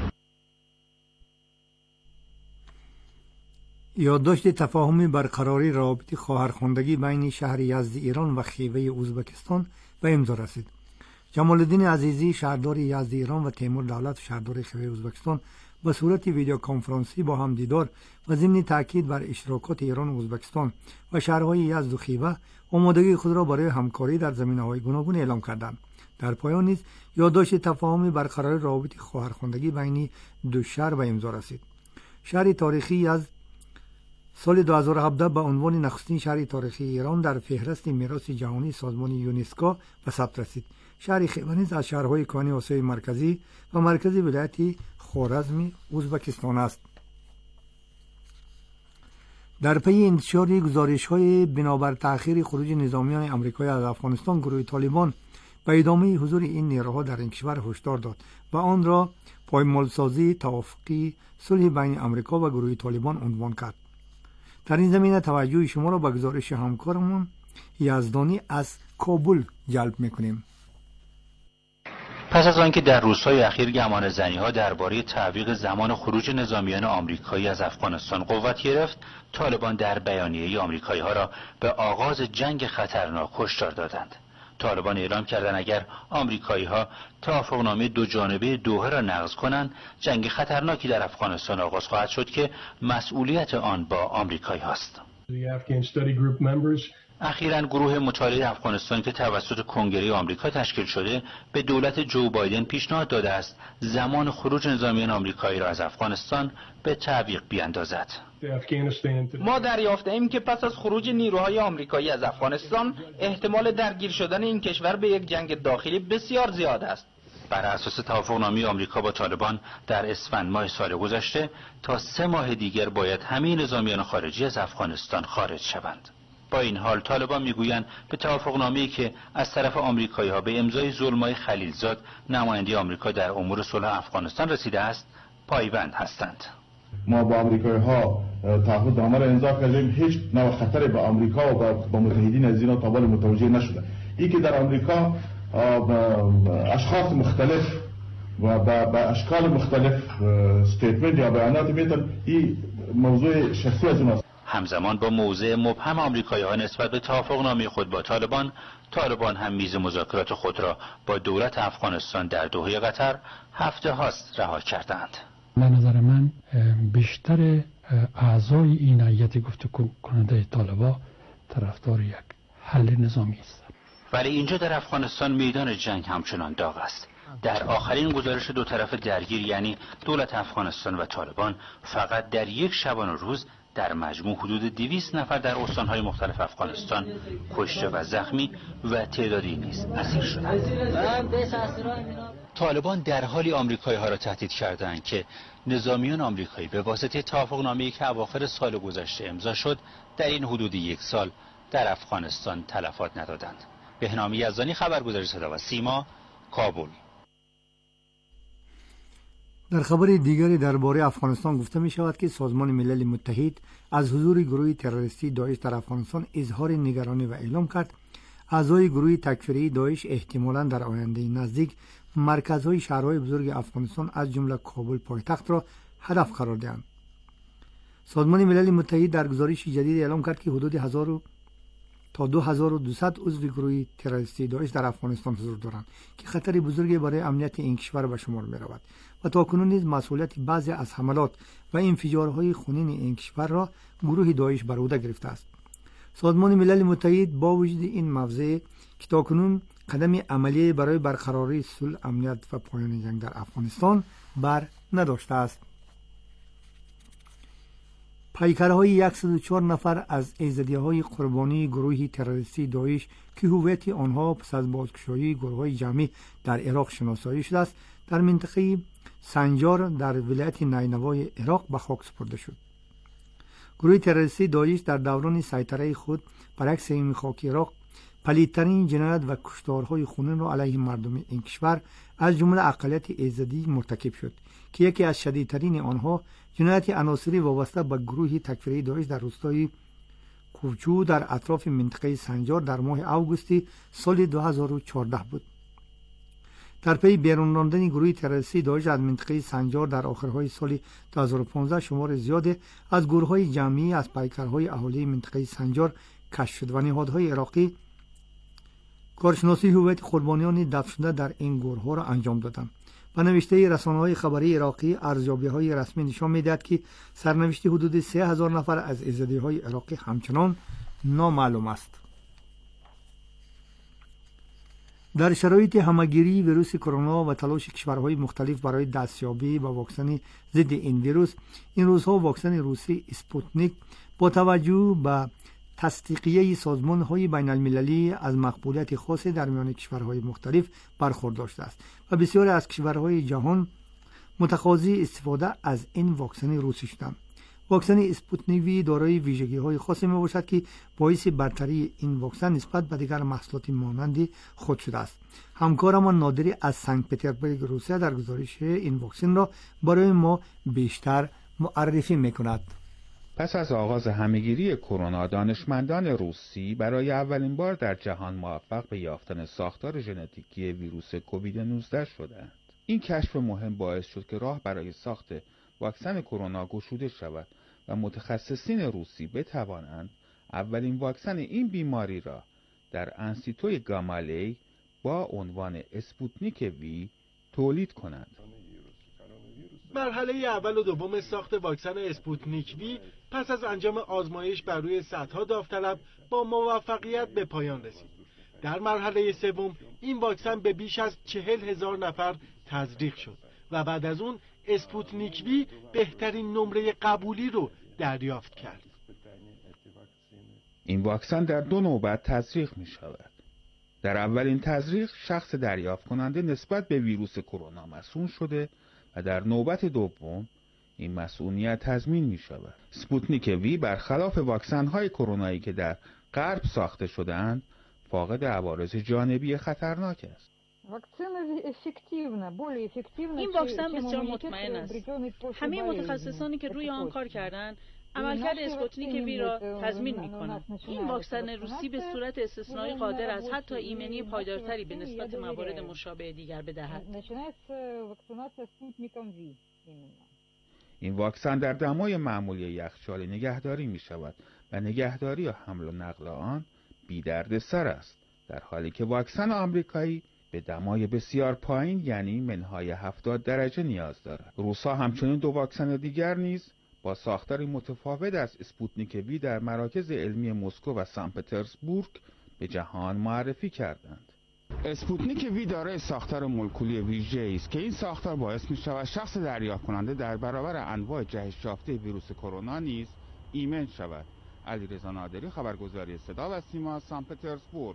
یادداشت تفاهمی برقراری رابطه خواهرخواندگی بین شهر یزد ایران و خیوه ازبکستان به امضا رسید. جمال الدین عزیزی شهردار یزد ایران و تیمور دولت شهردار خیوه ازبکستان به صورت ویدیو کنفرانسی با هم دیدار و ضمن تاکید بر اشتراکات ایران و ازبکستان و شهرهای یزد و خیوه آمادگی خود را برای همکاری در زمینه‌های گوناگون اعلام کردند. در پایان نیز یادداشت تفاهمی برقراری رابطه خواهرخواندگی بین دو شهر به امضا رسید. شهر تاریخی یزد سال دو هزار و هفده به عنوان نخستین شهر تاریخی ایران در فهرست میراث جهانی سازمان یونسکو به ثبت رسید. شهر خیبر نیز از شهرهای کهن آسیای مرکزی و مرکزی ولایت خوارزم ازبکستان است. در پی انتشار گزارش‌های بنابر تأخیر خروج نظامیان آمریکایی از افغانستان، گروه طالبان به ادامه حضور این نیروها در این کشور هشدار داد و آن را پایمالسازی توافقی صلح بین آمریکا و گروه طالبان عنوان کرد. در این زمینه توجه شما را به گزارش همکارمون یزدانی از کابل جلب می‌کنیم. پس از آنکه در روزهای اخیر گمان زنی‌ها درباره تعویق زمان خروج نظامیان آمریکایی از افغانستان قوت گرفت، طالبان در بیانیه آمریکایی‌ها را به آغاز جنگ خطرناک هشدار دادند. طالبان اعلام کردند اگر آمریکایی‌ها توافقنامه دو جانبه دوحه را نقض کنند، جنگ خطرناکی در افغانستان آغاز خواهد شد که مسئولیت آن با آمریکایی‌هاست. اخیراً گروه مطالعه افغانستان که توسط کنگره آمریکا تشکیل شده به دولت جو بایدن پیشنهاد داده است زمان خروج نظامیان آمریکایی را از افغانستان به تعویق بیاندازد. ما دریافته‌ایم که پس از خروج نیروهای آمریکایی از افغانستان احتمال درگیر شدن این کشور به یک جنگ داخلی بسیار زیاد است. بر اساس توافقنامه آمریکا با طالبان در اسفند ماه سال گذشته تا سه ماه دیگر باید همه نظامیان خارجی از افغانستان خارج شوند. با این حال طالبان میگویند به توافقنامه‌ای که از طرف آمریکایی‌ها به امضای زلمای خلیلزاد نماینده آمریکا در امور صلح افغانستان رسیده است پایبند هستند. ما با آمریکایی‌ها تعهدنامه را امضا کردیم، هیچ نوع خطری به آمریکا و با متحدین از اینا تا بالا متوجه نشده. این که در آمریکا اشخاص مختلف و به اشکال مختلف استیتمنت یا بیانات میدن، این موضوع شخصی از اوناست. همزمان با موضع مبهم آمریکایی‌ها نسبت به توافقنامه خود با طالبان، طالبان هم میز مذاکرات خود را با دولت افغانستان در دوحه قطر هفته هاست رها کردند. به نظر من بیشتر اعضای این هیئت گفتگو کننده طالبان طرفدار یک حل نظامی است. ولی اینجا در افغانستان میدان جنگ همچنان داغ است. در آخرین گزارش دو طرف درگیر یعنی دولت افغانستان و طالبان فقط در یک شبانه روز در مجموع حدود دویست نفر در استانهای مختلف افغانستان کشته و زخمی و تعدادی نیز اسیر شدند. طالبان در حالی آمریکایی‌ها را تهدید کردند که نظامیان آمریکایی به واسطه توافقنامه‌ای که اواخر سال گذشته امضا شد در این حدود یک سال در افغانستان تلفات ندادند. بهنام یزدانی، خبرگزاری صدا و سیما، کابل. در خبر دیگری درباره افغانستان گفته می شود که سازمان ملل متحد از حضور گروه تروریستی داعش در افغانستان اظهار نگرانی و اعلام کرد اعضای گروه تکفیری داعش احتمالاً در آینده نزدیک مرکزهای شهرهای بزرگ افغانستان از جمله کابل پایتخت را هدف قرار دهند. سازمان ملل متحد در گزارش جدید اعلام کرد که حدود هزار تا دو هزار و دویست عضو گروه تروریستی داعش در افغانستان حضور دارند که خطری بزرگی برای امنیت این کشور به شمار می رود و تاکنون نیز مسئولیت بعضی از حملات و انفجارهای خونین این کشور را گروه داعش بر عهده گرفته است. سازمان ملل متحد با وجود این موضع که تاکنون قدم عملی برای برقراری صلح، امنیت و پایان جنگ در افغانستان بر نداشته است. پیکرهای صد و چهار نفر از ایزدی‌های قربانی گروه تروریستی داعش که هویت آنها پس از بازگشایی گروه‌های جمعی در عراق شناسایی شده است در منطقه سنجار در ولایت نینوای عراق به خاک سپرده شد. گروه تروریستی داعش در دوران سیطره خود بر عکس این خاک عراق پلیدترین جنایت و کشتارهای خونین را علیه مردم این کشور از جمله اقلیت ایزدی مرتکب شد که یکی از شدیدترین آنها جنایت عناصری وابسته به گروه تکفیری داعش در روستای کوچو در اطراف منطقه سنجار در ماه اوگوست سال دو هزار و چهارده بود. در پی بیرون راندن گروه تروریستی داعش از منطقه سنجار در آخرهای سال دو هزار و پانزده شمار زیاد از گروه‌های جمعی از پیکرهای اهالی منطقه سنجار کشف شد و نهادهای عراقی کارشناسی هویت قربانیان دفن شده در این گروه‌ها را انجام دادند. به نوشته رسانه‌های خبری عراقی ارزیابی‌های رسمی نشان می‌دهد که سرنوشت حدود سه هزار نفر از ایزدی‌های عراقی همچنان نامعلوم است. در شرایط همه‌گیری ویروس کرونا و تلاش کشورهای مختلف برای دستیابی به واکسن ضد این ویروس، این روزها واکسن روسی اسپوتنیک با توجه به تصدیقیه سازمان‌های بین‌المللی از مقبولیت خاصی در میان کشورهای مختلف برخوردار است و بسیاری از کشورهای جهان متقاضی استفاده از این واکسن روسی شدند. واکسن اسپوتنیک وی دارای ویژگی‌های خاصی میباشد که باعث برتری این واکسن نسبت به دیگر محصولات مانند خود شده است. همکارمان نادری از سنت پترزبورگ روسیه در گزارش این واکسن را برای ما بیشتر معرفی میکند. پس از آغاز همهگیری کرونا، دانشمندان روسی برای اولین بار در جهان موفق به یافتن ساختار ژنتیکی ویروس کووید نوزده شدند. این کشف مهم باعث شد که راه برای ساخت واکسن کرونا گشوده شود و متخصصین روسی بتوانند اولین واکسن این بیماری را در انستیتوی گامالی با عنوان اسپوتنیک وی تولید کنند. مرحله اول و دوم ساخت واکسن اسپوتنیک وی پس از انجام آزمایش بر روی صدها داوطلب با موفقیت به پایان رسید. در مرحله سوم این واکسن به بیش از چهل هزار نفر تزریق شد و بعد از اون اسپوتنیک وی بهترین نمره قبولی رو دریافت کرد. این واکسن در دو نوبت تزریق می شود. در اولین تزریق شخص دریافت کننده نسبت به ویروس کرونا مسئول شده و در نوبت دوم این مسئولیت تضمین می شود. اسپوتنیک وی برخلاف واکسن های کرونایی که در غرب ساخته شده‌اند فاقد عوارض جانبی خطرناک است. این واکسن بسیار مطمئن است. همه متخصصانی که روی آن کار کردند عملکرد اسپوتنیک وی را تضمین می‌کنند. این واکسن روسی به صورت استثنایی قادر است حتی ایمنی پایدارتری به نسبت موارد مشابه دیگر بدهد. این واکسن در دمای معمولی یخچالی نگهداری می‌شود و نگهداری و حمل و نقل آن بی دردسر است، در حالی که واکسن آمریکایی به دمای بسیار پایین یعنی منهای هفتاد درجه نیاز دارد. روس‌ها همچنین دو واکسن دیگر نیز با ساختاری متفاوت از اسپوتنیک وی در مراکز علمی مسکو و سن پترزبورگ به جهان معرفی کردند. اسپوتنیک وی دارای ساختار مولکولی ویژه‌ای است که این ساختار باعث می‌شود شخص دریافت کننده در برابر انواع جهش یافته ویروس کرونا نیز ایمن شود. علیرضا نادری، خبرگزاری صدا و سیما، سن پترزبورگ.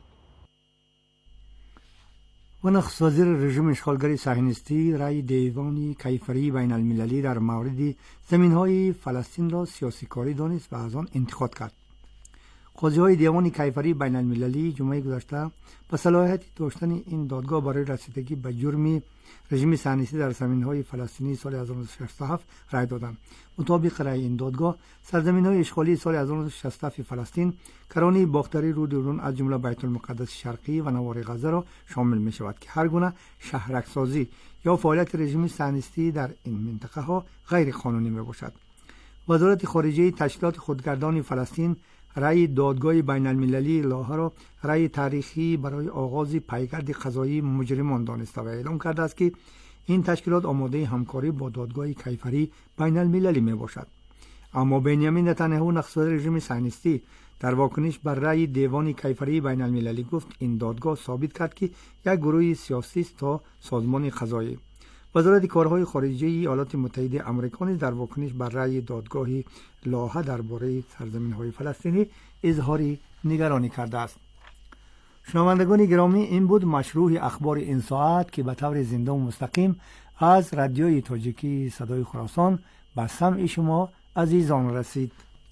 و نخست وزیر رژیم اشغالگری صهیونیستی رأی دیوان کیفری بین المللی در مورد زمین‌های فلسطین را سیاسی کاری دانست و از آن انتقاد کرد. قاضی‌های دیوان کیفری بین المللی جمعه گذشته به صلاحیت داشتن این دادگاه برای رسیدگی به جرم رژیم صهیونیستی در زمین‌های فلسطینی سال هزار و نهصد و شصت و هفت رأی دادند. مطابق رأی این دادگاه، سرزمین‌های اشغالی سال هزار و نهصد و شصت و هفت فلسطین، کرانه باختری رود اردن از جمله بیت المقدس شرقی و نوار غزه را شامل می‌شود که هر گونه شهرک‌سازی یا فعالیت رژیم صهیونیستی در این منطقه ها غیر قانونی میباشد. وزارت خارجه تشکیلات خودگردان فلسطین رأی دادگاه بین المللی لاهه را رأی تاریخی برای آغاز پیگرد قضایی مجرمان دانسته و اعلام کرده است که این تشکیلات آماده همکاری با دادگاه کیفری بین المللی می باشد. اما بنیامین نتانیاهو نخست وزیر رژیم صهیونیستی در واکنش بر رأی دیوان کیفری بین المللی گفت این دادگاه ثابت کرد که یک گروه سیاسی است تا سازمان قضایی. وزارت کارهای خارجه ایالات متحده آمریکا نیز در واکنش بر رأی دادگاه لاهه درباره سرزمین‌های فلسطینی اظهار نگرانی کرده است. شنوندگان گرامی، این بود مشروع اخبار این ساعت که به طور زنده و مستقیم از رادیوی تاجیکی صدای خراسان به سمع شما عزیزان رسید.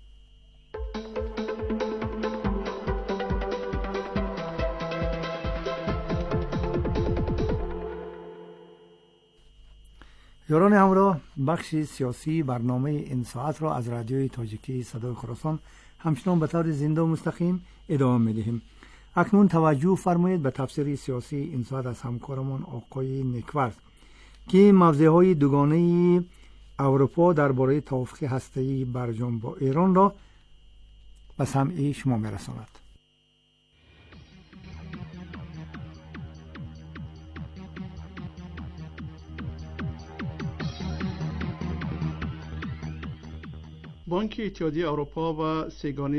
یاران همراه، بخش سیاسی برنامه این ساعت را از رادیوی تاجیکی صدای خراسان همچنان به طور زنده و مستقیم ادامه می‌دهیم. اکنون توجه فرمایید به تفسیر سیاسی این ساعت از همکارمان آقای نیکورد که موضع‌های دوگانه اروپا درباره توافق هسته‌ای برجام با ایران را به سمع شما می‌رساند. بانک اتحادیه اروپا و سگانه